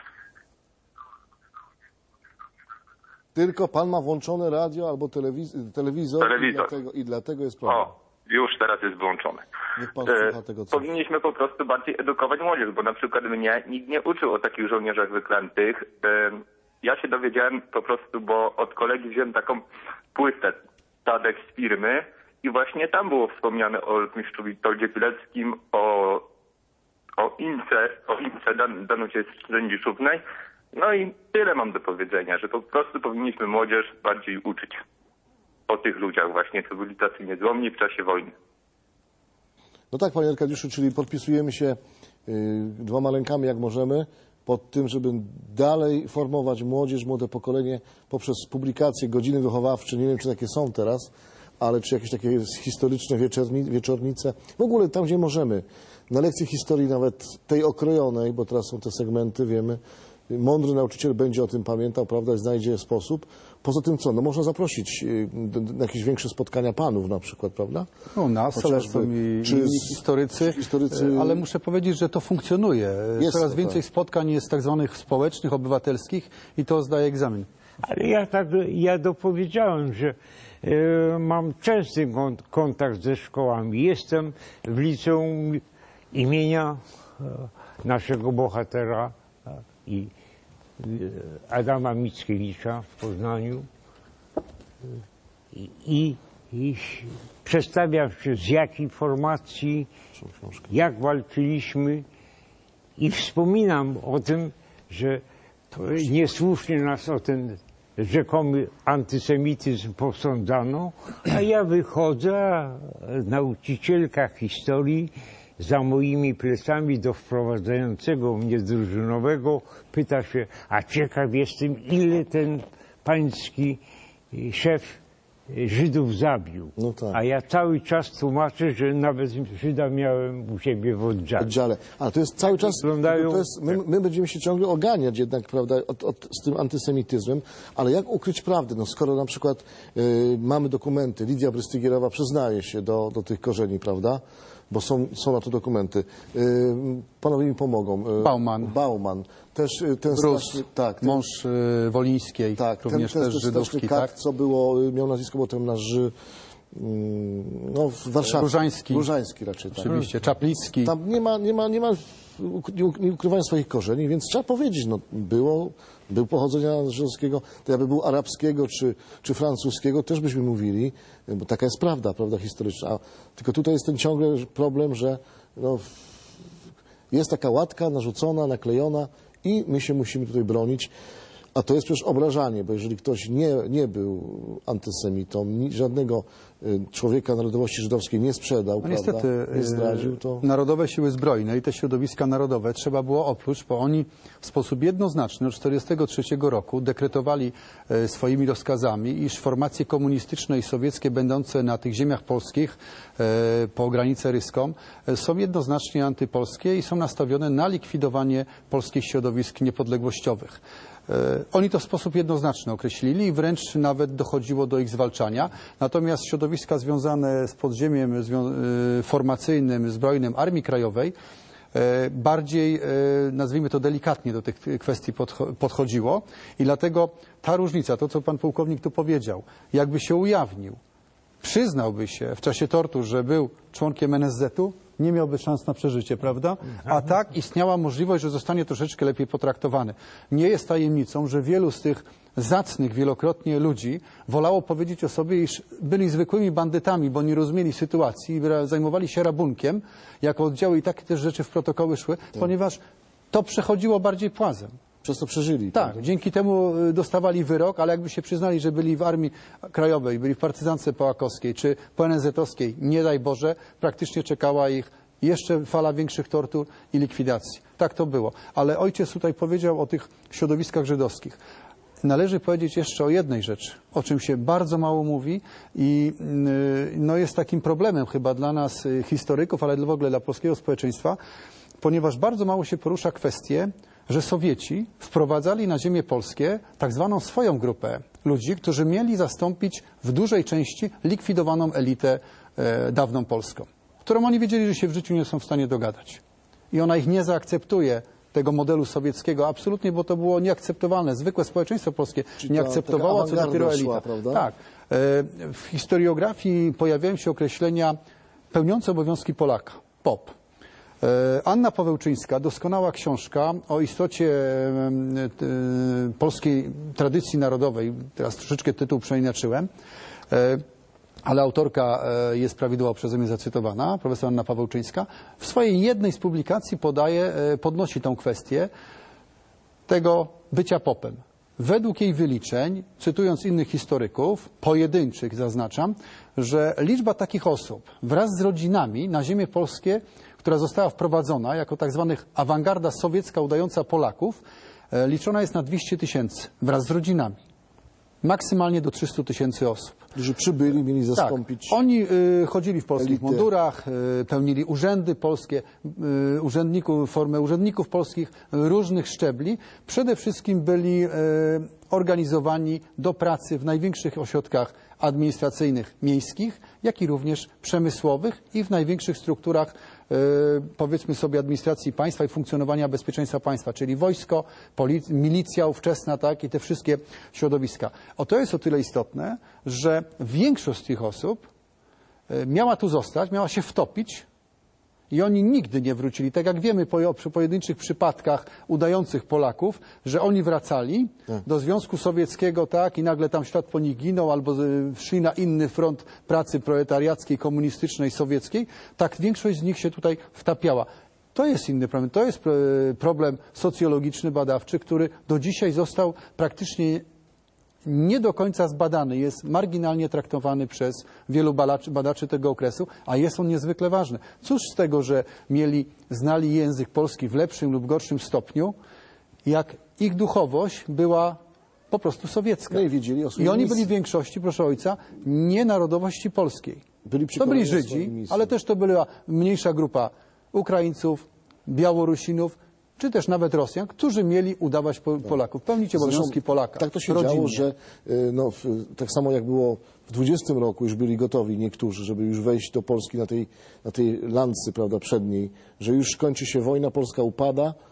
Tylko pan ma włączone radio albo telewiz- telewizor, Telewizor. I, dlatego, i dlatego jest problem. o, już teraz jest wyłączony. Niech pan E, słucha tego, co... powinniśmy po prostu bardziej edukować młodzież, bo na przykład mnie nikt nie uczył o takich żołnierzach wyklętych. E, ja się dowiedziałem po prostu, bo od kolegi wziąłem taką płytę Tadek z firmy i właśnie tam było wspomniane o mistrzu Witoldzie Pileckim, o, o Ince, o Ince Dan, Danucie Sędziszównej. No i tyle mam do powiedzenia, że po prostu powinniśmy młodzież bardziej uczyć o tych ludziach właśnie cywilizacji niezłomni w czasie wojny. No tak, panie Arkadiuszu, czyli podpisujemy się y, dwoma rękami, jak możemy, pod tym, żeby dalej formować młodzież, młode pokolenie poprzez publikacje, godziny wychowawcze, nie wiem, czy takie są teraz, ale czy jakieś takie historyczne wieczorni, wieczornice. W ogóle tam, gdzie możemy. Na lekcji historii nawet tej okrojonej, bo teraz są te segmenty, wiemy, mądry nauczyciel będzie o tym pamiętał, prawda, i znajdzie sposób. Poza tym co? No można zaprosić y, do- do- na jakieś większe spotkania panów na przykład, prawda? No, nas, ale Chociażby. są i Czy inni z- historycy, historycy- e, ale muszę powiedzieć, że to funkcjonuje. Jest Coraz to, więcej tak. spotkań jest tak zwanych społecznych, obywatelskich i to zdaje egzamin. Ale ja tak, ja dopowiedziałem, że e, mam częsty kon- kontakt ze szkołami. Jestem w liceum imienia e, naszego bohatera e, i e, Adama Mickiewicza w Poznaniu i, i, i przedstawiam się z jakiej formacji, jak walczyliśmy i wspominam o tym, że to niesłusznie nas o ten rzekomy antysemityzm posądzano, a ja wychodzę, a nauczycielka historii za moimi plecami do wprowadzającego mnie drużynowego pyta się, a ciekaw jestem, ile ten pański szef Żydów zabił. No tak. A ja cały czas tłumaczę, że nawet Żyda miałem u siebie w oddziale. oddziale. Ale to jest cały czas, Wyglądają- to jest, my, my będziemy się ciągle oganiać jednak, prawda, od, od, z tym antysemityzmem, ale jak ukryć prawdę? No skoro na przykład y, mamy dokumenty, Lidia Brystygierowa przyznaje się do, do tych korzeni, prawda, bo są, są na to dokumenty. Y, panowie mi pomogą. Y, Bauman. Bauman. Też y, ten Brus, straszny, tak, ten, mąż y, Wolińskiej, tak, ten, również ten, też ten Żydówki, straszny tak? kat, co było, y, miał nazwisko potem na Ży, no, w Warszawie. Różański. Różański raczej, tak. Oczywiście, Czaplicki. Tam nie ma, nie ma, nie ma nie ukrywania swoich korzeni, więc trzeba powiedzieć, no, było, był pochodzenia żydowskiego, to jakby był arabskiego czy, czy francuskiego, też byśmy mówili, bo taka jest prawda, prawda historyczna. A tylko tutaj jest ten ciągle problem, że no, jest taka łatka narzucona, naklejona i my się musimy tutaj bronić. A to jest przecież obrażanie, bo jeżeli ktoś nie, nie był antysemitą, ni, żadnego y, człowieka narodowości żydowskiej nie sprzedał, No prawda, niestety, nie zdradził, to... Narodowe Siły Zbrojne i te środowiska narodowe trzeba było oprócz, bo oni w sposób jednoznaczny od tysiąc dziewięćset czterdziestego trzeciego roku dekretowali e, swoimi rozkazami, iż formacje komunistyczne i sowieckie będące na tych ziemiach polskich e, po granicę ryską e, są jednoznacznie antypolskie i są nastawione na likwidowanie polskich środowisk niepodległościowych. Oni to w sposób jednoznaczny określili i wręcz nawet dochodziło do ich zwalczania. Natomiast środowiska związane z podziemiem formacyjnym, zbrojnym Armii Krajowej bardziej, nazwijmy to delikatnie, do tych kwestii podchodziło i dlatego ta różnica, to co pan pułkownik tu powiedział, jakby się ujawnił, przyznałby się w czasie tortur, że był członkiem N S Z-u, nie miałby szans na przeżycie, prawda? A tak istniała możliwość, że zostanie troszeczkę lepiej potraktowany. Nie jest tajemnicą, że wielu z tych zacnych wielokrotnie ludzi wolało powiedzieć o sobie, iż byli zwykłymi bandytami, bo nie rozumieli sytuacji i zajmowali się rabunkiem jako oddziały i takie też rzeczy w protokoły szły, ponieważ to przechodziło bardziej płazem. Przez to przeżyli. Tak, tak, dzięki temu dostawali wyrok, ale jakby się przyznali, że byli w Armii Krajowej, byli w partyzance połakowskiej czy po N S Z-owskiej, nie daj Boże, praktycznie czekała ich jeszcze fala większych tortur i likwidacji. Tak to było. Ale ojciec tutaj powiedział o tych środowiskach żydowskich. Należy powiedzieć jeszcze o jednej rzeczy, o czym się bardzo mało mówi i no, jest takim problemem chyba dla nas historyków, ale w ogóle dla polskiego społeczeństwa, ponieważ bardzo mało się porusza kwestię, że Sowieci wprowadzali na ziemię polskie tak zwaną swoją grupę ludzi, którzy mieli zastąpić w dużej części likwidowaną elitę e, dawną polską, którą oni wiedzieli, że się w życiu nie są w stanie dogadać. I ona ich nie zaakceptuje, tego modelu sowieckiego, absolutnie, bo to było nieakceptowalne. Zwykłe społeczeństwo polskie Czyli nie ta, akceptowało, co dopiero elita. Szła, prawda? Tak. W historiografii pojawiają się określenia pełniące obowiązki Polaka, P O P. Anna Pawełczyńska, doskonała książka o istocie polskiej tradycji narodowej, teraz troszeczkę tytuł przeinaczyłem, ale autorka jest prawidłowo przeze mnie zacytowana, profesor Anna Pawełczyńska, w swojej jednej z publikacji podaje, podnosi tą kwestię tego bycia popem. Według jej wyliczeń, cytując innych historyków, pojedynczych zaznaczam, że liczba takich osób wraz z rodzinami na ziemię polskie, która została wprowadzona jako tak zwanych awangarda sowiecka udająca Polaków, liczona jest na dwieście tysięcy wraz z rodzinami. Maksymalnie do trzystu tysięcy osób. Którzy przybyli, mieli zastąpić... Tak. Oni y, chodzili w polskich elity. mundurach, y, pełnili urzędy polskie, y, urzędników, formę urzędników polskich y, różnych szczebli. Przede wszystkim byli y, organizowani do pracy w największych ośrodkach administracyjnych miejskich, jak i również przemysłowych i w największych strukturach, y, powiedzmy sobie, administracji państwa i funkcjonowania bezpieczeństwa państwa, czyli wojsko, polic- milicja ówczesna, tak, i te wszystkie środowiska. O to jest o tyle istotne, że większość z tych osób y, miała tu zostać, miała się wtopić i oni nigdy nie wrócili. Tak jak wiemy po, przy pojedynczych przypadkach udających Polaków, że oni wracali tak. do Związku Sowieckiego, tak, i nagle tam świat po nich ginął, albo szli na inny front pracy proletariackiej, komunistycznej, sowieckiej, tak większość z nich się tutaj wtapiała. To jest inny problem. To jest problem socjologiczny, badawczy, który do dzisiaj został praktycznie nie do końca zbadany, jest marginalnie traktowany przez wielu badaczy, badaczy tego okresu, a jest on niezwykle ważny. Cóż z tego, że mieli, znali język polski w lepszym lub gorszym stopniu, jak ich duchowość była po prostu sowiecka. No i wiedzieli o swojej I oni misji. byli w większości, proszę ojca, nie narodowości polskiej. Byli to byli przekonani o swojej Żydzi, misji. ale też to była mniejsza grupa Ukraińców, Białorusinów, czy też nawet Rosjan, którzy mieli udawać po, Polaków, pełnić obowiązki Zresztą Polaka. Tak to się rodzinnie. działo, że y, no, w, tak samo jak było w dwudziestym roku, już byli gotowi niektórzy, żeby już wejść do Polski na tej, na tej lancy, prawda, przedniej, że już kończy się wojna, Polska upada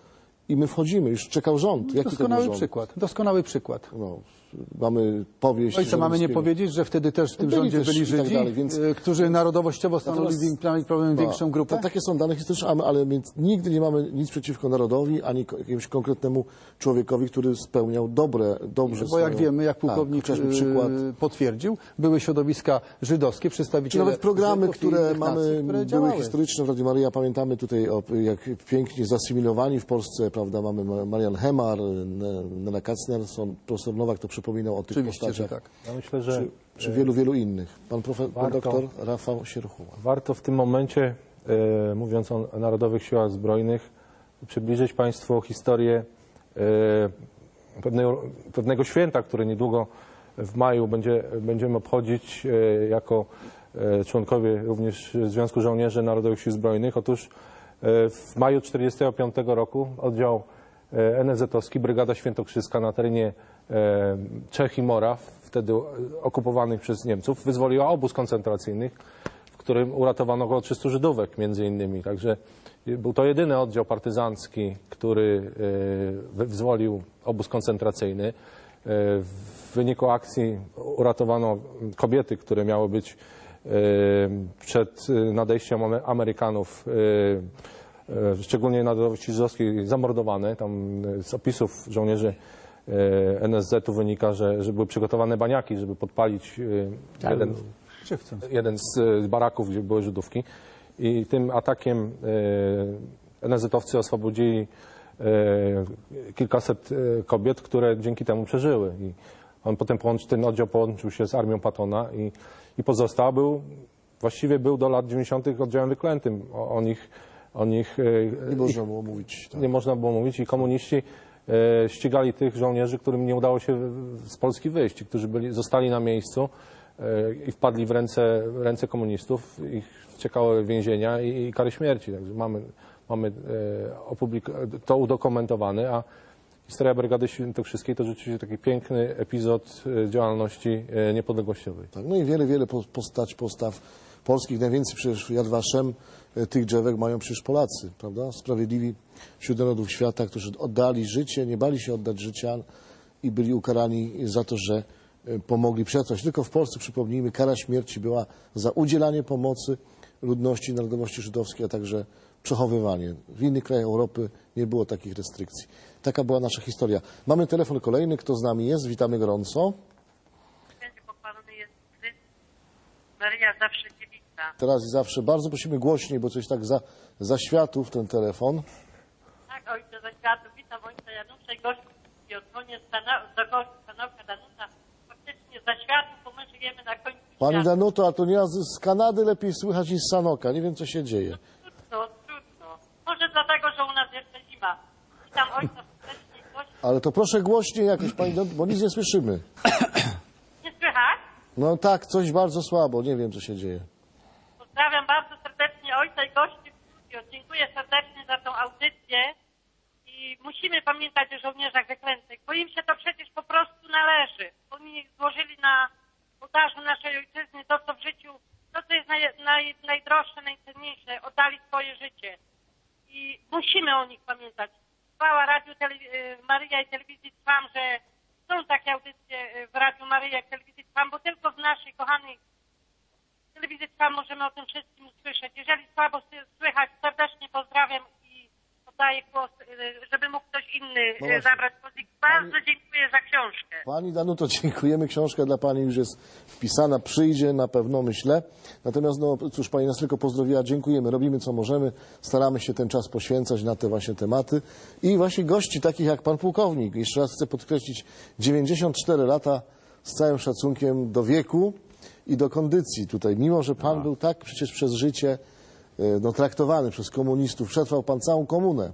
i my wchodzimy, już czekał rząd. Jaki to był Doskonały rząd? przykład, doskonały przykład. No, mamy powieść... No i co, mamy nie Żeromskiego. powiedzieć, że wtedy też w tym Byli rządzie też byli i tak Żydzi, dalej, więc- y, którzy narodowościowo stanowili Natomiast- problem większą grupę? To, takie są dane historyczne, ale, ale więc nigdy nie mamy nic przeciwko narodowi, ani ko- jakiemuś konkretnemu człowiekowi, który spełniał dobre, dobrze Bo jak swoją- wiemy, jak pułkownik tak, chociażby przykład. y, potwierdził, były środowiska żydowskie, Czy przedstawiciele nawet programy, Żydów i które innych mamy, nacji, które były działały. historyczne w Radiu Maryja. Pamiętamy tutaj, o, jak pięknie zasymilowani w Polsce, prawda, mamy Ma- Marian Hemar, N- Nela Kacnerson, profesor Nowak to przypominał o tych Oczywiście, że postaciach. tak. Ja myślę, że Czy, czy wielu, wielu innych. Pan, profe, pan warto- doktor Rafał Sierchuła. warto w tym momencie, e, mówiąc o Narodowych Siłach Zbrojnych, przybliżyć Państwu historię e, pewnego, pewnego święta, które niedługo w maju będzie, będziemy obchodzić e, jako e, członkowie również Związku Żołnierzy Narodowych Sił Zbrojnych. Otóż e, w maju tysiąc dziewięćset czterdziestego piątego roku oddział e, N S Z-owski, Brygada Świętokrzyska na terenie e, Czech i Moraw, wtedy okupowanych przez Niemców, wyzwoliła obóz koncentracyjny, w którym uratowano około trzystu Żydówek między innymi. Także był to jedyny oddział partyzancki, który e, wyzwolił obóz koncentracyjny. E, W wyniku akcji uratowano kobiety, które miały być e, przed nadejściem Ame- Amerykanów, e, e, szczególnie narodowości żydowskiej, zamordowane. Tam e, z opisów żołnierzy e, N S Z-u wynika, że, że były przygotowane baniaki, żeby podpalić e, jeden, Żywcem. jeden z e, baraków, gdzie były Żydówki. I tym atakiem e, N S Z-owcy oswobodzili e, kilkaset e, kobiet, które dzięki temu przeżyły. I on potem połączy, ten oddział połączył się z armią Pattona i, i pozostał, był, właściwie był do lat dziewięćdziesiątych oddziałem wyklętym. O, o nich, o nich e, Nie można było mówić. Tak. nie można było mówić i komuniści e, ścigali tych żołnierzy, którym nie udało się w- z Polski wyjść, którzy byli, zostali na miejscu e, i wpadli w ręce, w ręce komunistów, ich czekały więzienia i, i kary śmierci. Także mamy, mamy e, opublik- to udokumentowane, a historia Brygady Świętokrzyskiej to rzeczywiście taki piękny epizod e, działalności e, niepodległościowej. Tak, no i wiele, wiele po- postać, postaw polskich. Najwięcej przecież Yad Vashem e, tych drzewek mają przecież Polacy, prawda? Sprawiedliwi wśród narodów świata, którzy oddali życie, nie bali się oddać życia i byli ukarani za to, że e, pomogli przetrwać. Tylko w Polsce, przypomnijmy, kara śmierci była za udzielanie pomocy ludności, narodowości żydowskiej, a także przechowywanie. W innych krajach Europy nie było takich restrykcji. Taka była nasza historia. Mamy telefon kolejny. Kto z nami jest? Witamy gorąco. Będzie pochwalony jest Chrystus, Maryja zawsze dziewica. Teraz i zawsze. Bardzo prosimy głośniej, bo coś tak za, za światów ten telefon. Tak, ojcze za światu, witam ojca Janusza i gości i odzwonię do gości Stanowka Danuta. Faktycznie za światu, bo my żyjemy na końcu Pani świata. Danuto, a to nie z Kanady lepiej słychać niż z Sanoka. Nie wiem, co się dzieje. Trudno, trudno. Może dlatego, że u nas jeszcze zima. Witam ojca serdecznie i gości. Ale to proszę głośniej jakoś, Pani Danuto, bo nic nie słyszymy. Nie słychać? No tak, coś bardzo słabo. Nie wiem, co się dzieje. Pozdrawiam bardzo serdecznie ojca i gości w studio. Dziękuję serdecznie za tą audycję. I musimy pamiętać o żołnierzach wyklętych, bo im się to przecież po prostu należy. Oni złożyli na ołtarzu naszej ojczyzny to, co w życiu, to, co jest naj, naj, najdroższe, najcenniejsze. Oddali swoje życie. I musimy o nich pamiętać. Chwała Radiu Tele- Maryja i Telewizji Trwam, że są takie audycje w Radiu Maryja i Telewizji Trwam, bo tylko w naszej kochanej Telewizji Trwam możemy o tym wszystkim usłyszeć. Jeżeli słabo sy- słychać, serdecznie pozdrawiam i oddaję głos, y, żeby mógł ktoś inny No y, właśnie. zabrać głos. I bardzo dziękuję za książkę. Pani Danuto, dziękujemy. Książka dla Pani już jest wpisana. Przyjdzie na pewno, myślę. Natomiast, no cóż, Pani nas tylko pozdrowiła. Dziękujemy. Robimy, co możemy. Staramy się ten czas poświęcać na te właśnie tematy. I właśnie gości takich jak Pan Pułkownik. Jeszcze raz chcę podkreślić, dziewięćdziesiąt cztery lata z całym szacunkiem do wieku i do kondycji tutaj. Mimo, że Pan był tak przecież przez życie e, no, traktowany przez komunistów. Przetrwał Pan całą komunę.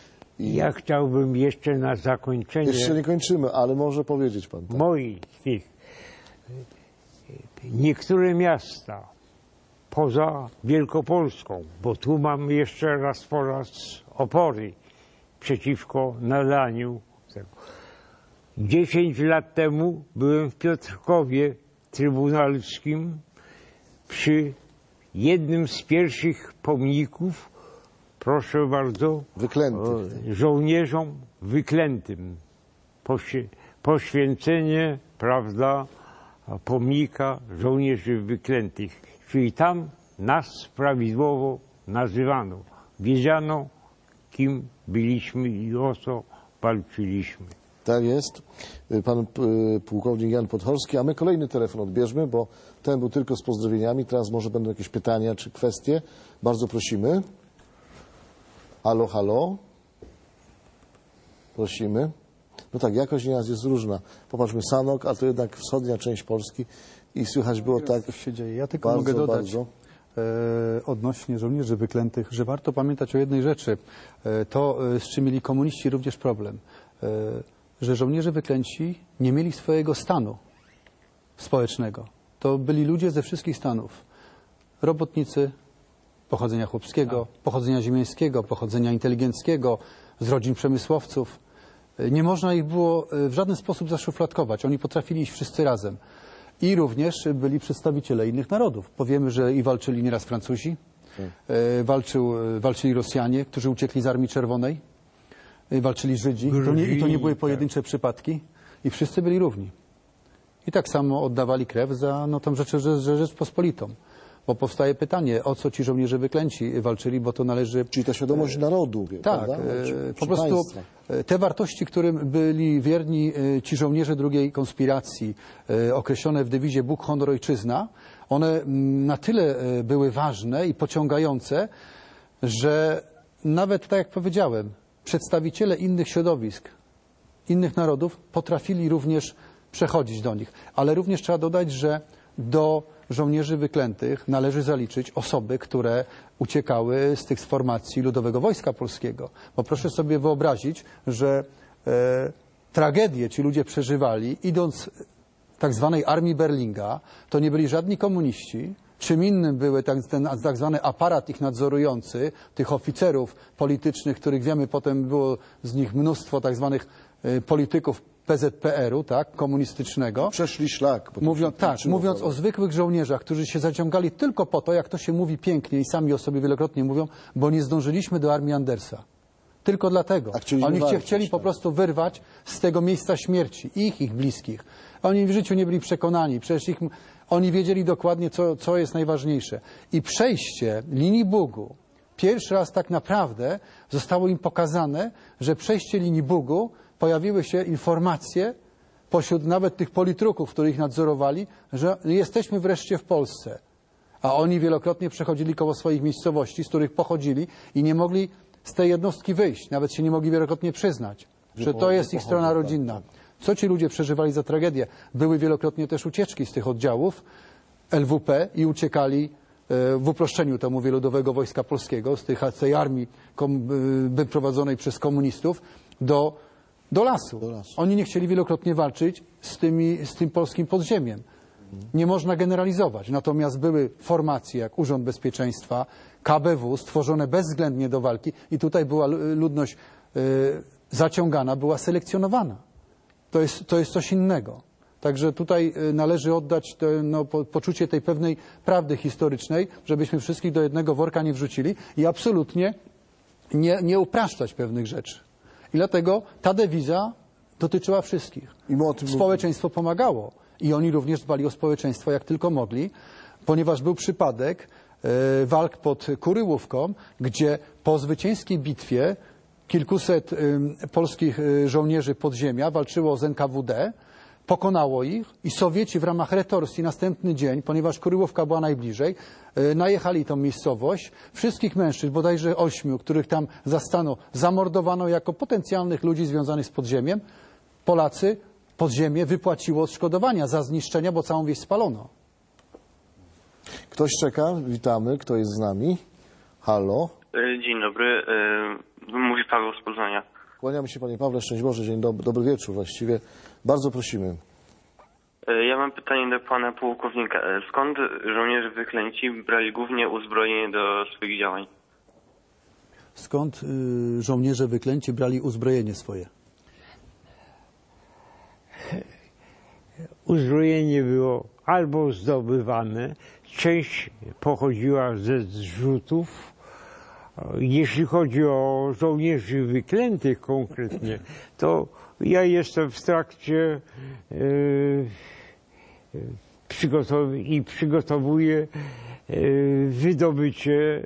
Ja chciałbym jeszcze na zakończenie Jeszcze nie kończymy, ale może powiedzieć Pan. Tak. moich tych niektóre miasta poza Wielkopolską, bo tu mam jeszcze raz po raz opory przeciwko nalaniu tego. Dziesięć lat temu byłem w Piotrkowie Trybunalskim przy jednym z pierwszych pomników proszę bardzo, Wyklętych. e, żołnierzom wyklętym. Poświe, poświęcenie, prawda, pomnika żołnierzy wyklętych. Czyli tam nas prawidłowo nazywano. Wiedziano, kim byliśmy i o co walczyliśmy. Tak jest. Pan y, pułkownik Jan Podhorski, a my kolejny telefon odbierzmy, bo ten był tylko z pozdrowieniami. Teraz może będą jakieś pytania czy kwestie. Bardzo prosimy. Halo, halo. Prosimy. No tak, jakość nieraz jest różna. Popatrzmy, Sanok, a to jednak wschodnia część Polski i słychać było tak. Coś się dzieje. Ja tylko bardzo, mogę dodać bardzo. E, odnośnie żołnierzy wyklętych, że warto pamiętać o jednej rzeczy. E, to, e, z czym mieli komuniści również problem. E, że żołnierze wyklęci nie mieli swojego stanu społecznego. To byli ludzie ze wszystkich stanów. Robotnicy pochodzenia chłopskiego, pochodzenia ziemiańskiego, pochodzenia inteligenckiego, z rodzin przemysłowców. Nie można ich było w żaden sposób zaszufladkować. Oni potrafili iść wszyscy razem. I również byli przedstawiciele innych narodów. Powiemy, że i walczyli nieraz Francuzi, e, walczył, walczyli Rosjanie, którzy uciekli z Armii Czerwonej, e, walczyli Żydzi. I to, nie, I to nie były pojedyncze przypadki. I wszyscy byli równi. I tak samo oddawali krew za no, tą Rzecz, Rzeczpospolitą. Bo powstaje pytanie, o co ci żołnierze wyklęci walczyli, bo to należy... Czyli ta świadomość narodu, Tak, prawda? Czy, e, czy po prostu państwa. te wartości, którym byli wierni e, ci żołnierze drugiej konspiracji, e, określone w dewizie Bóg, honor, ojczyzna, one m, na tyle e, były ważne i pociągające, że nawet, tak jak powiedziałem, przedstawiciele innych środowisk, innych narodów potrafili również przechodzić do nich. Ale również trzeba dodać, że do żołnierzy wyklętych należy zaliczyć osoby, które uciekały z tych formacji Ludowego Wojska Polskiego. Bo proszę sobie wyobrazić, że e, tragedię ci ludzie przeżywali, idąc tak zwanej Armii Berlinga, to nie byli żadni komuniści. Czym innym były tak, ten tak zwany aparat ich nadzorujący, tych oficerów politycznych, których wiemy, potem było z nich mnóstwo tak zwanych e, polityków P Z P R u, tak, komunistycznego. Przeszli szlak. bo to Mówią, się tak, kończyło, mówiąc prawda? o zwykłych żołnierzach, którzy się zaciągali tylko po to, jak to się mówi pięknie i sami o sobie wielokrotnie mówią, bo nie zdążyliśmy do armii Andersa. Tylko dlatego. A chcieli Oni walczyć, cię chcieli po tak. prostu wyrwać z tego miejsca śmierci. Ich, ich bliskich. Oni w życiu nie byli przekonani. Przecież ich, oni wiedzieli dokładnie, co, co jest najważniejsze. I przejście linii Bugu, pierwszy raz tak naprawdę zostało im pokazane, że przejście linii Bugu, pojawiły się informacje pośród nawet tych politruków, których nadzorowali, że jesteśmy wreszcie w Polsce. A oni wielokrotnie przechodzili koło swoich miejscowości, z których pochodzili i nie mogli z tej jednostki wyjść. Nawet się nie mogli wielokrotnie przyznać, że to jest ich strona rodzinna. Co ci ludzie przeżywali za tragedię? Były wielokrotnie też ucieczki z tych oddziałów L W P i uciekali w uproszczeniu, to mówię, Ludowego Wojska Polskiego, z tej, tej armii kom, prowadzonej przez komunistów do Do lasu. Do lasu. Oni nie chcieli wielokrotnie walczyć z, tymi, z tym polskim podziemiem. Nie można generalizować. Natomiast były formacje jak Urząd Bezpieczeństwa, K B W, stworzone bezwzględnie do walki i tutaj była ludność y, zaciągana, była selekcjonowana. To jest, to jest coś innego. Także tutaj y, należy oddać te, no, po, poczucie tej pewnej prawdy historycznej, żebyśmy wszystkich do jednego worka nie wrzucili i absolutnie nie, nie upraszczać pewnych rzeczy. I dlatego ta dewiza dotyczyła wszystkich. I my o tym Społeczeństwo pomagało. I oni również dbali o społeczeństwo jak tylko mogli, ponieważ był przypadek e, walk pod Kuryłówką, gdzie po zwycięskiej bitwie kilkuset e, polskich e, żołnierzy podziemia walczyło z N K W D, pokonało ich i Sowieci w ramach retorsji następny dzień, ponieważ Kuryłówka była najbliżej, e, najechali tą miejscowość. Wszystkich mężczyzn, bodajże ośmiu, których tam zastano, zamordowano jako potencjalnych ludzi związanych z podziemiem. Polacy podziemie wypłaciło odszkodowania za zniszczenia, bo całą wieś spalono. Ktoś czeka, witamy, kto jest z nami? Halo? Dzień dobry, mówi Paweł z Poznania. Kłaniamy się, panie Pawle, szczęść Boże, dzień dobry, dobry wieczór właściwie. Bardzo prosimy. Ja mam pytanie do pana pułkownika. Skąd żołnierze wyklęci brali głównie uzbrojenie do swoich działań? Skąd y, żołnierze wyklęci brali uzbrojenie swoje? Uzbrojenie było albo zdobywane, część pochodziła ze zrzutów, jeśli chodzi o żołnierzy wyklętych konkretnie, to ja jestem w trakcie e, przygotow i przygotowuję e, wydobycie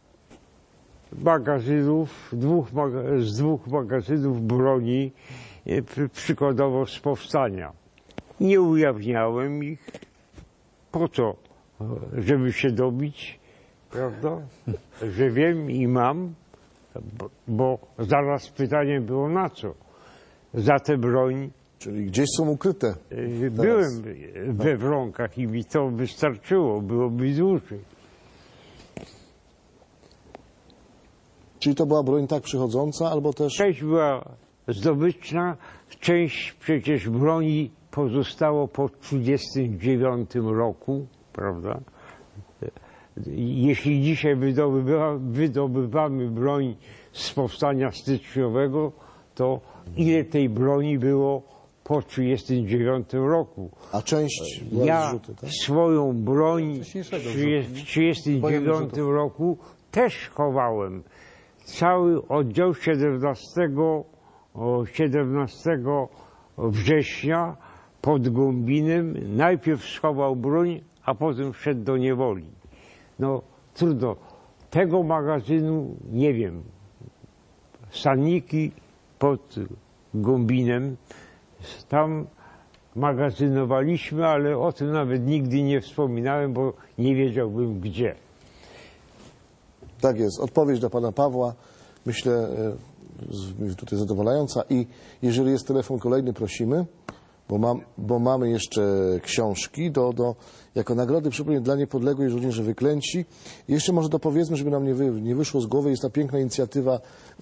magazynów, dwóch maga z dwóch magazynów broni, e, przykładowo z powstania. Nie ujawniałem ich. Po co? Żeby się dobić, prawda? Że wiem i mam, bo, bo zaraz pytanie było na co? Za tę broń. Czyli gdzieś są ukryte. Byłem we Wronkach i mi to wystarczyło, byłoby dłużej. Czyli to była broń tak przychodząca, albo też... Część była zdobyczna, część przecież broni pozostało po trzydziestym dziewiątym roku, prawda? Jeśli dzisiaj wydobywa, wydobywamy broń z powstania styczniowego, to ile tej broni było po trzydziestym dziewiątym roku? A część była ja zrzuty, tak? swoją broń w trzydziestym dziewiątym roku też chowałem. Cały oddział siedemnastego września pod Gombinem najpierw schował broń, a potem szedł do niewoli. No trudno. Tego magazynu nie wiem. Sanniki pod Gombinem. Tam magazynowaliśmy, ale o tym nawet nigdy nie wspominałem, bo nie wiedziałbym gdzie. Tak jest. Odpowiedź dla pana Pawła, myślę, tutaj zadowalająca. I jeżeli jest telefon kolejny, prosimy, bo, mam, bo mamy jeszcze książki do, do, jako nagrody przypomnę dla niepodległej żołnierzy wyklęci. I jeszcze może dopowiedzmy, żeby nam nie, wy, nie wyszło z głowy, jest ta piękna inicjatywa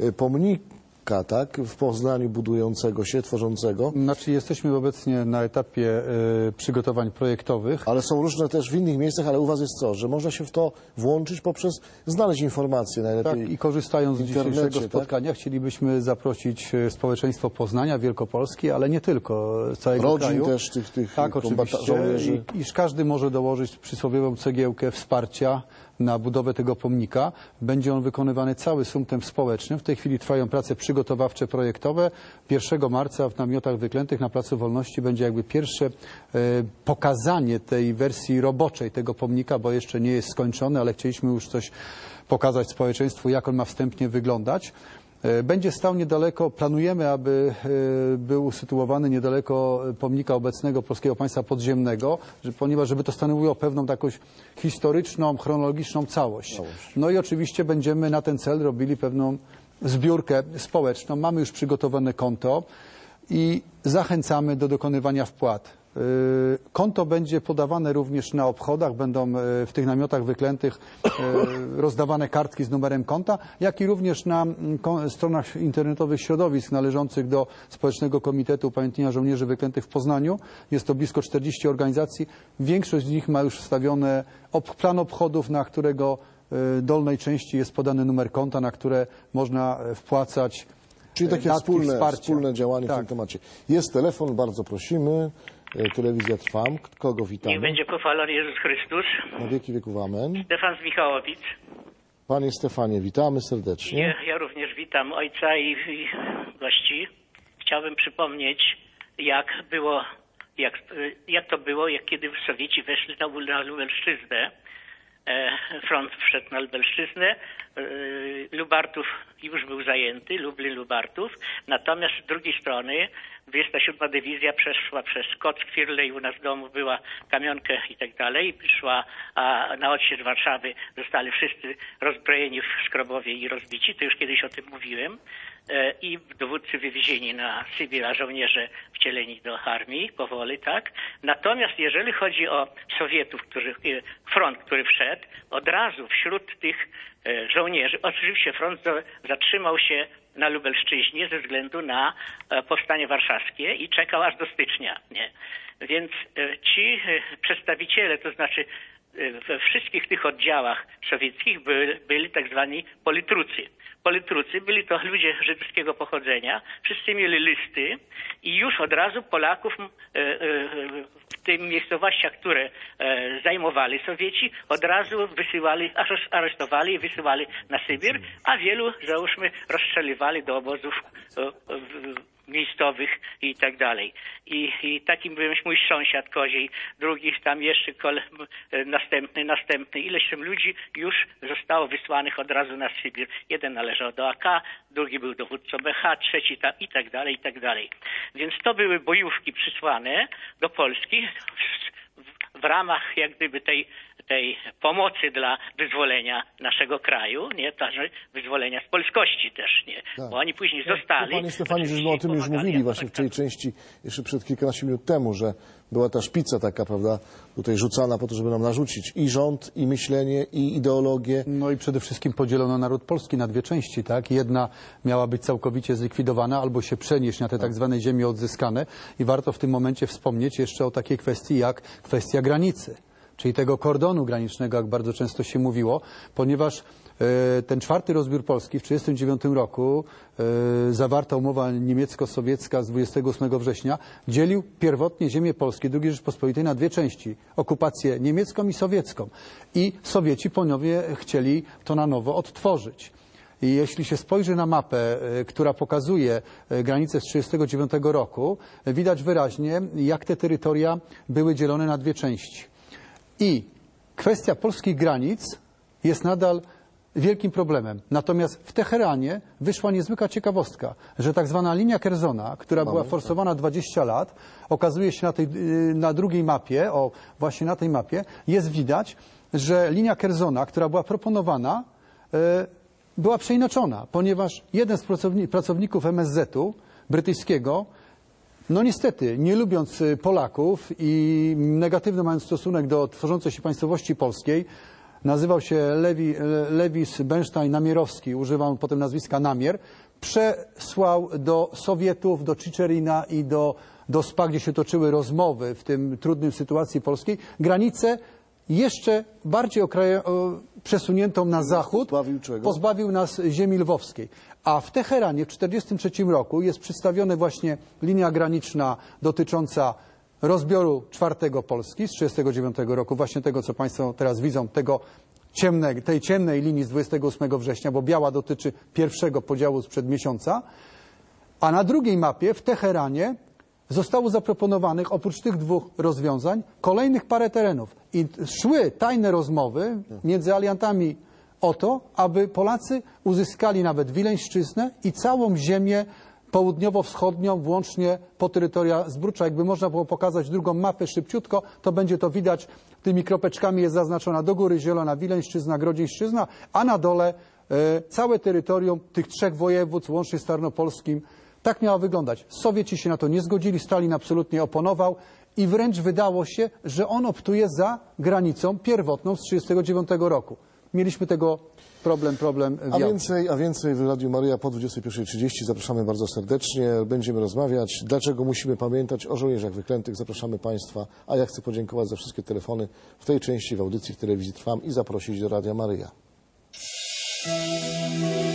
pomnika, tak, w Poznaniu budującego się, tworzącego. Znaczy jesteśmy obecnie na etapie y, przygotowań projektowych. Ale są różne też w innych miejscach, ale u was jest co, że można się w to włączyć poprzez znaleźć informacje najlepiej. Tak, i korzystając z dzisiejszego tak? spotkania chcielibyśmy zaprosić społeczeństwo Poznania, Wielkopolski, ale nie tylko, z całego Rodzin kraju. też tych, tych tak, oczywiście, żołnierzy. I, iż każdy może dołożyć przysłowiową cegiełkę wsparcia na budowę tego pomnika. Będzie on wykonywany cały sumtem społecznym. W tej chwili trwają prace przygotowawcze, projektowe. pierwszego marca w namiotach wyklętych na Placu Wolności będzie jakby pierwsze e, pokazanie tej wersji roboczej tego pomnika, bo jeszcze nie jest skończony, ale chcieliśmy już coś pokazać społeczeństwu, jak on ma wstępnie wyglądać. Będzie stał niedaleko, planujemy, aby był usytuowany niedaleko pomnika obecnego Polskiego Państwa Podziemnego, ponieważ żeby to stanowiło pewną taką historyczną, chronologiczną całość. No i oczywiście będziemy na ten cel robili pewną zbiórkę społeczną. Mamy już przygotowane konto i zachęcamy do dokonywania wpłat. Konto będzie podawane również na obchodach, będą w tych namiotach wyklętych rozdawane kartki z numerem konta, jak i również na stronach internetowych środowisk należących do Społecznego Komitetu Upamiętnienia Żołnierzy Wyklętych w Poznaniu. Jest to blisko czterdzieści organizacji. Większość z nich ma już wstawiony plan obchodów, na którego dolnej części jest podany numer konta, na które można wpłacać. Czyli takie wspólne, wspólne działanie tak. w tym temacie. Jest telefon, bardzo prosimy. Telewizja Trwam. Kogo witamy? Niech będzie pochwalony Jezus Chrystus. Na wieki wieków amen. Stefan z Michałowic. Panie Stefanie, witamy serdecznie. Ja, ja również witam ojca i, i gości. Chciałbym przypomnieć, jak było, jak, jak to było, jak kiedy Sowieci weszli na, na Lubelszczyznę. Front wszedł na Lubelszczyznę. Lubartów już był zajęty, Lublin, Lubartów. Natomiast z drugiej strony dwudziesta siódma Dywizja przeszła przez Kock, Firlej, u nas w domu była Kamionkę i tak dalej. Szła a na odsiecz Warszawy, zostali wszyscy rozbrojeni w Skrobowie i rozbici. To już kiedyś o tym mówiłem. I dowódcy wywiezieni na Sybir, a żołnierze wcieleni do armii powoli, tak. Natomiast jeżeli chodzi o Sowietów, którzy, front, który wszedł, od razu wśród tych żołnierzy, oczywiście front zatrzymał się na Lubelszczyźnie ze względu na powstanie warszawskie i czekał aż do stycznia, nie? Więc ci przedstawiciele, to znaczy we wszystkich tych oddziałach sowieckich byli, byli tak zwani politrucy. Politrucy byli to ludzie żydowskiego pochodzenia, wszyscy mieli listy i już od razu Polaków e, e, w tych miejscowościach, które e, zajmowali Sowieci, od razu wysyłali, aresztowali i wysyłali na Sybir, a wielu, załóżmy, rozstrzeliwali do obozów e, w, miejscowych i tak dalej. I, i takim był mój sąsiad Koziej, drugi tam jeszcze kol, następny, następny. Ileś tam ludzi już zostało wysłanych od razu na Sybir. Jeden należał do A K, drugi był dowódcą B H, trzeci tam i tak dalej, i tak dalej. Więc to były bojówki przysłane do Polski w, w ramach jak gdyby tej, tej pomocy dla wyzwolenia naszego kraju, nie, także wyzwolenia z polskości też, nie, tak. Bo oni później zostali. Panie Stefanie, żeśmy o tym już mówili właśnie w tej części jeszcze przed kilkanaście minut temu, że była ta szpica taka, prawda, tutaj rzucana po to, żeby nam narzucić i rząd, i myślenie, i ideologię. No i przede wszystkim podzielono naród polski na dwie części, tak? Jedna miała być całkowicie zlikwidowana albo się przenieść na te tak zwane ziemie odzyskane i warto w tym momencie wspomnieć jeszcze o takiej kwestii jak kwestia granicy, czyli tego kordonu granicznego, jak bardzo często się mówiło, ponieważ e, ten czwarty rozbiór Polski w tysiąc dziewięćset trzydziestym dziewiątym roku, e, zawarta umowa niemiecko-sowiecka z dwudziestego ósmego września, dzielił pierwotnie ziemię Polskie drugiej Rzeczpospolitej na dwie części. Okupację niemiecką i sowiecką. I Sowieci ponownie chcieli to na nowo odtworzyć. I jeśli się spojrzy na mapę, która pokazuje granicę z tysiąc dziewięćset trzydziestego dziewiątego roku, widać wyraźnie, jak te terytoria były dzielone na dwie części. I kwestia polskich granic jest nadal wielkim problemem. Natomiast w Teheranie wyszła niezwykła ciekawostka, że tak zwana linia Kerzona, która była forsowana dwadzieścia lat, okazuje się na tej, na drugiej mapie, o właśnie na tej mapie, jest widać, że linia Kerzona, która była proponowana, była przeinaczona, ponieważ jeden z pracowników M S Z-u brytyjskiego, no niestety, nie lubiąc Polaków i negatywny mając stosunek do tworzącej się państwowości polskiej, nazywał się Lewi, Lewis Bernstein Namierowski, używał potem nazwiska Namier, przesłał do Sowietów, do Czyczerina i do, do Spa, gdzie się toczyły rozmowy w tym trudnym sytuacji polskiej, granicę jeszcze bardziej okraje, przesuniętą na zachód, pozbawił czego? Pozbawił nas ziemi lwowskiej. A w Teheranie w tysiąc dziewięćset czterdziestym trzecim roku jest przedstawiona właśnie linia graniczna dotycząca rozbioru czwartego Polski z tysiąc dziewięćset trzydziestego dziewiątego roku, właśnie tego, co Państwo teraz widzą, tego ciemne, tej ciemnej linii z dwudziestego ósmego września, bo biała dotyczy pierwszego podziału sprzed miesiąca, a na drugiej mapie w Teheranie zostało zaproponowanych, oprócz tych dwóch rozwiązań, kolejnych parę terenów. I szły tajne rozmowy między aliantami o to, aby Polacy uzyskali nawet Wileńszczyznę i całą ziemię południowo-wschodnią, włącznie po terytoria Zbrucza. Jakby można było pokazać drugą mapę szybciutko, to będzie to widać, tymi kropeczkami jest zaznaczona do góry zielona Wileńszczyzna, Grodzieńszczyzna, a na dole e, całe terytorium tych trzech województw, łącznie z Tarnopolskim. Tak miało wyglądać. Sowieci się na to nie zgodzili, Stalin absolutnie oponował i wręcz wydało się, że on optuje za granicą pierwotną z tysiąc dziewięćset trzydziestego dziewiątego roku. Mieliśmy tego problem, problem w A więcej, a więcej w Radiu Maryja po dwudziestej pierwszej trzydzieści. Zapraszamy bardzo serdecznie. Będziemy rozmawiać. Dlaczego musimy pamiętać o żołnierzach wyklętych? Zapraszamy Państwa. A ja chcę podziękować za wszystkie telefony w tej części w audycji w telewizji Trwam i zaprosić do Radia Maryja.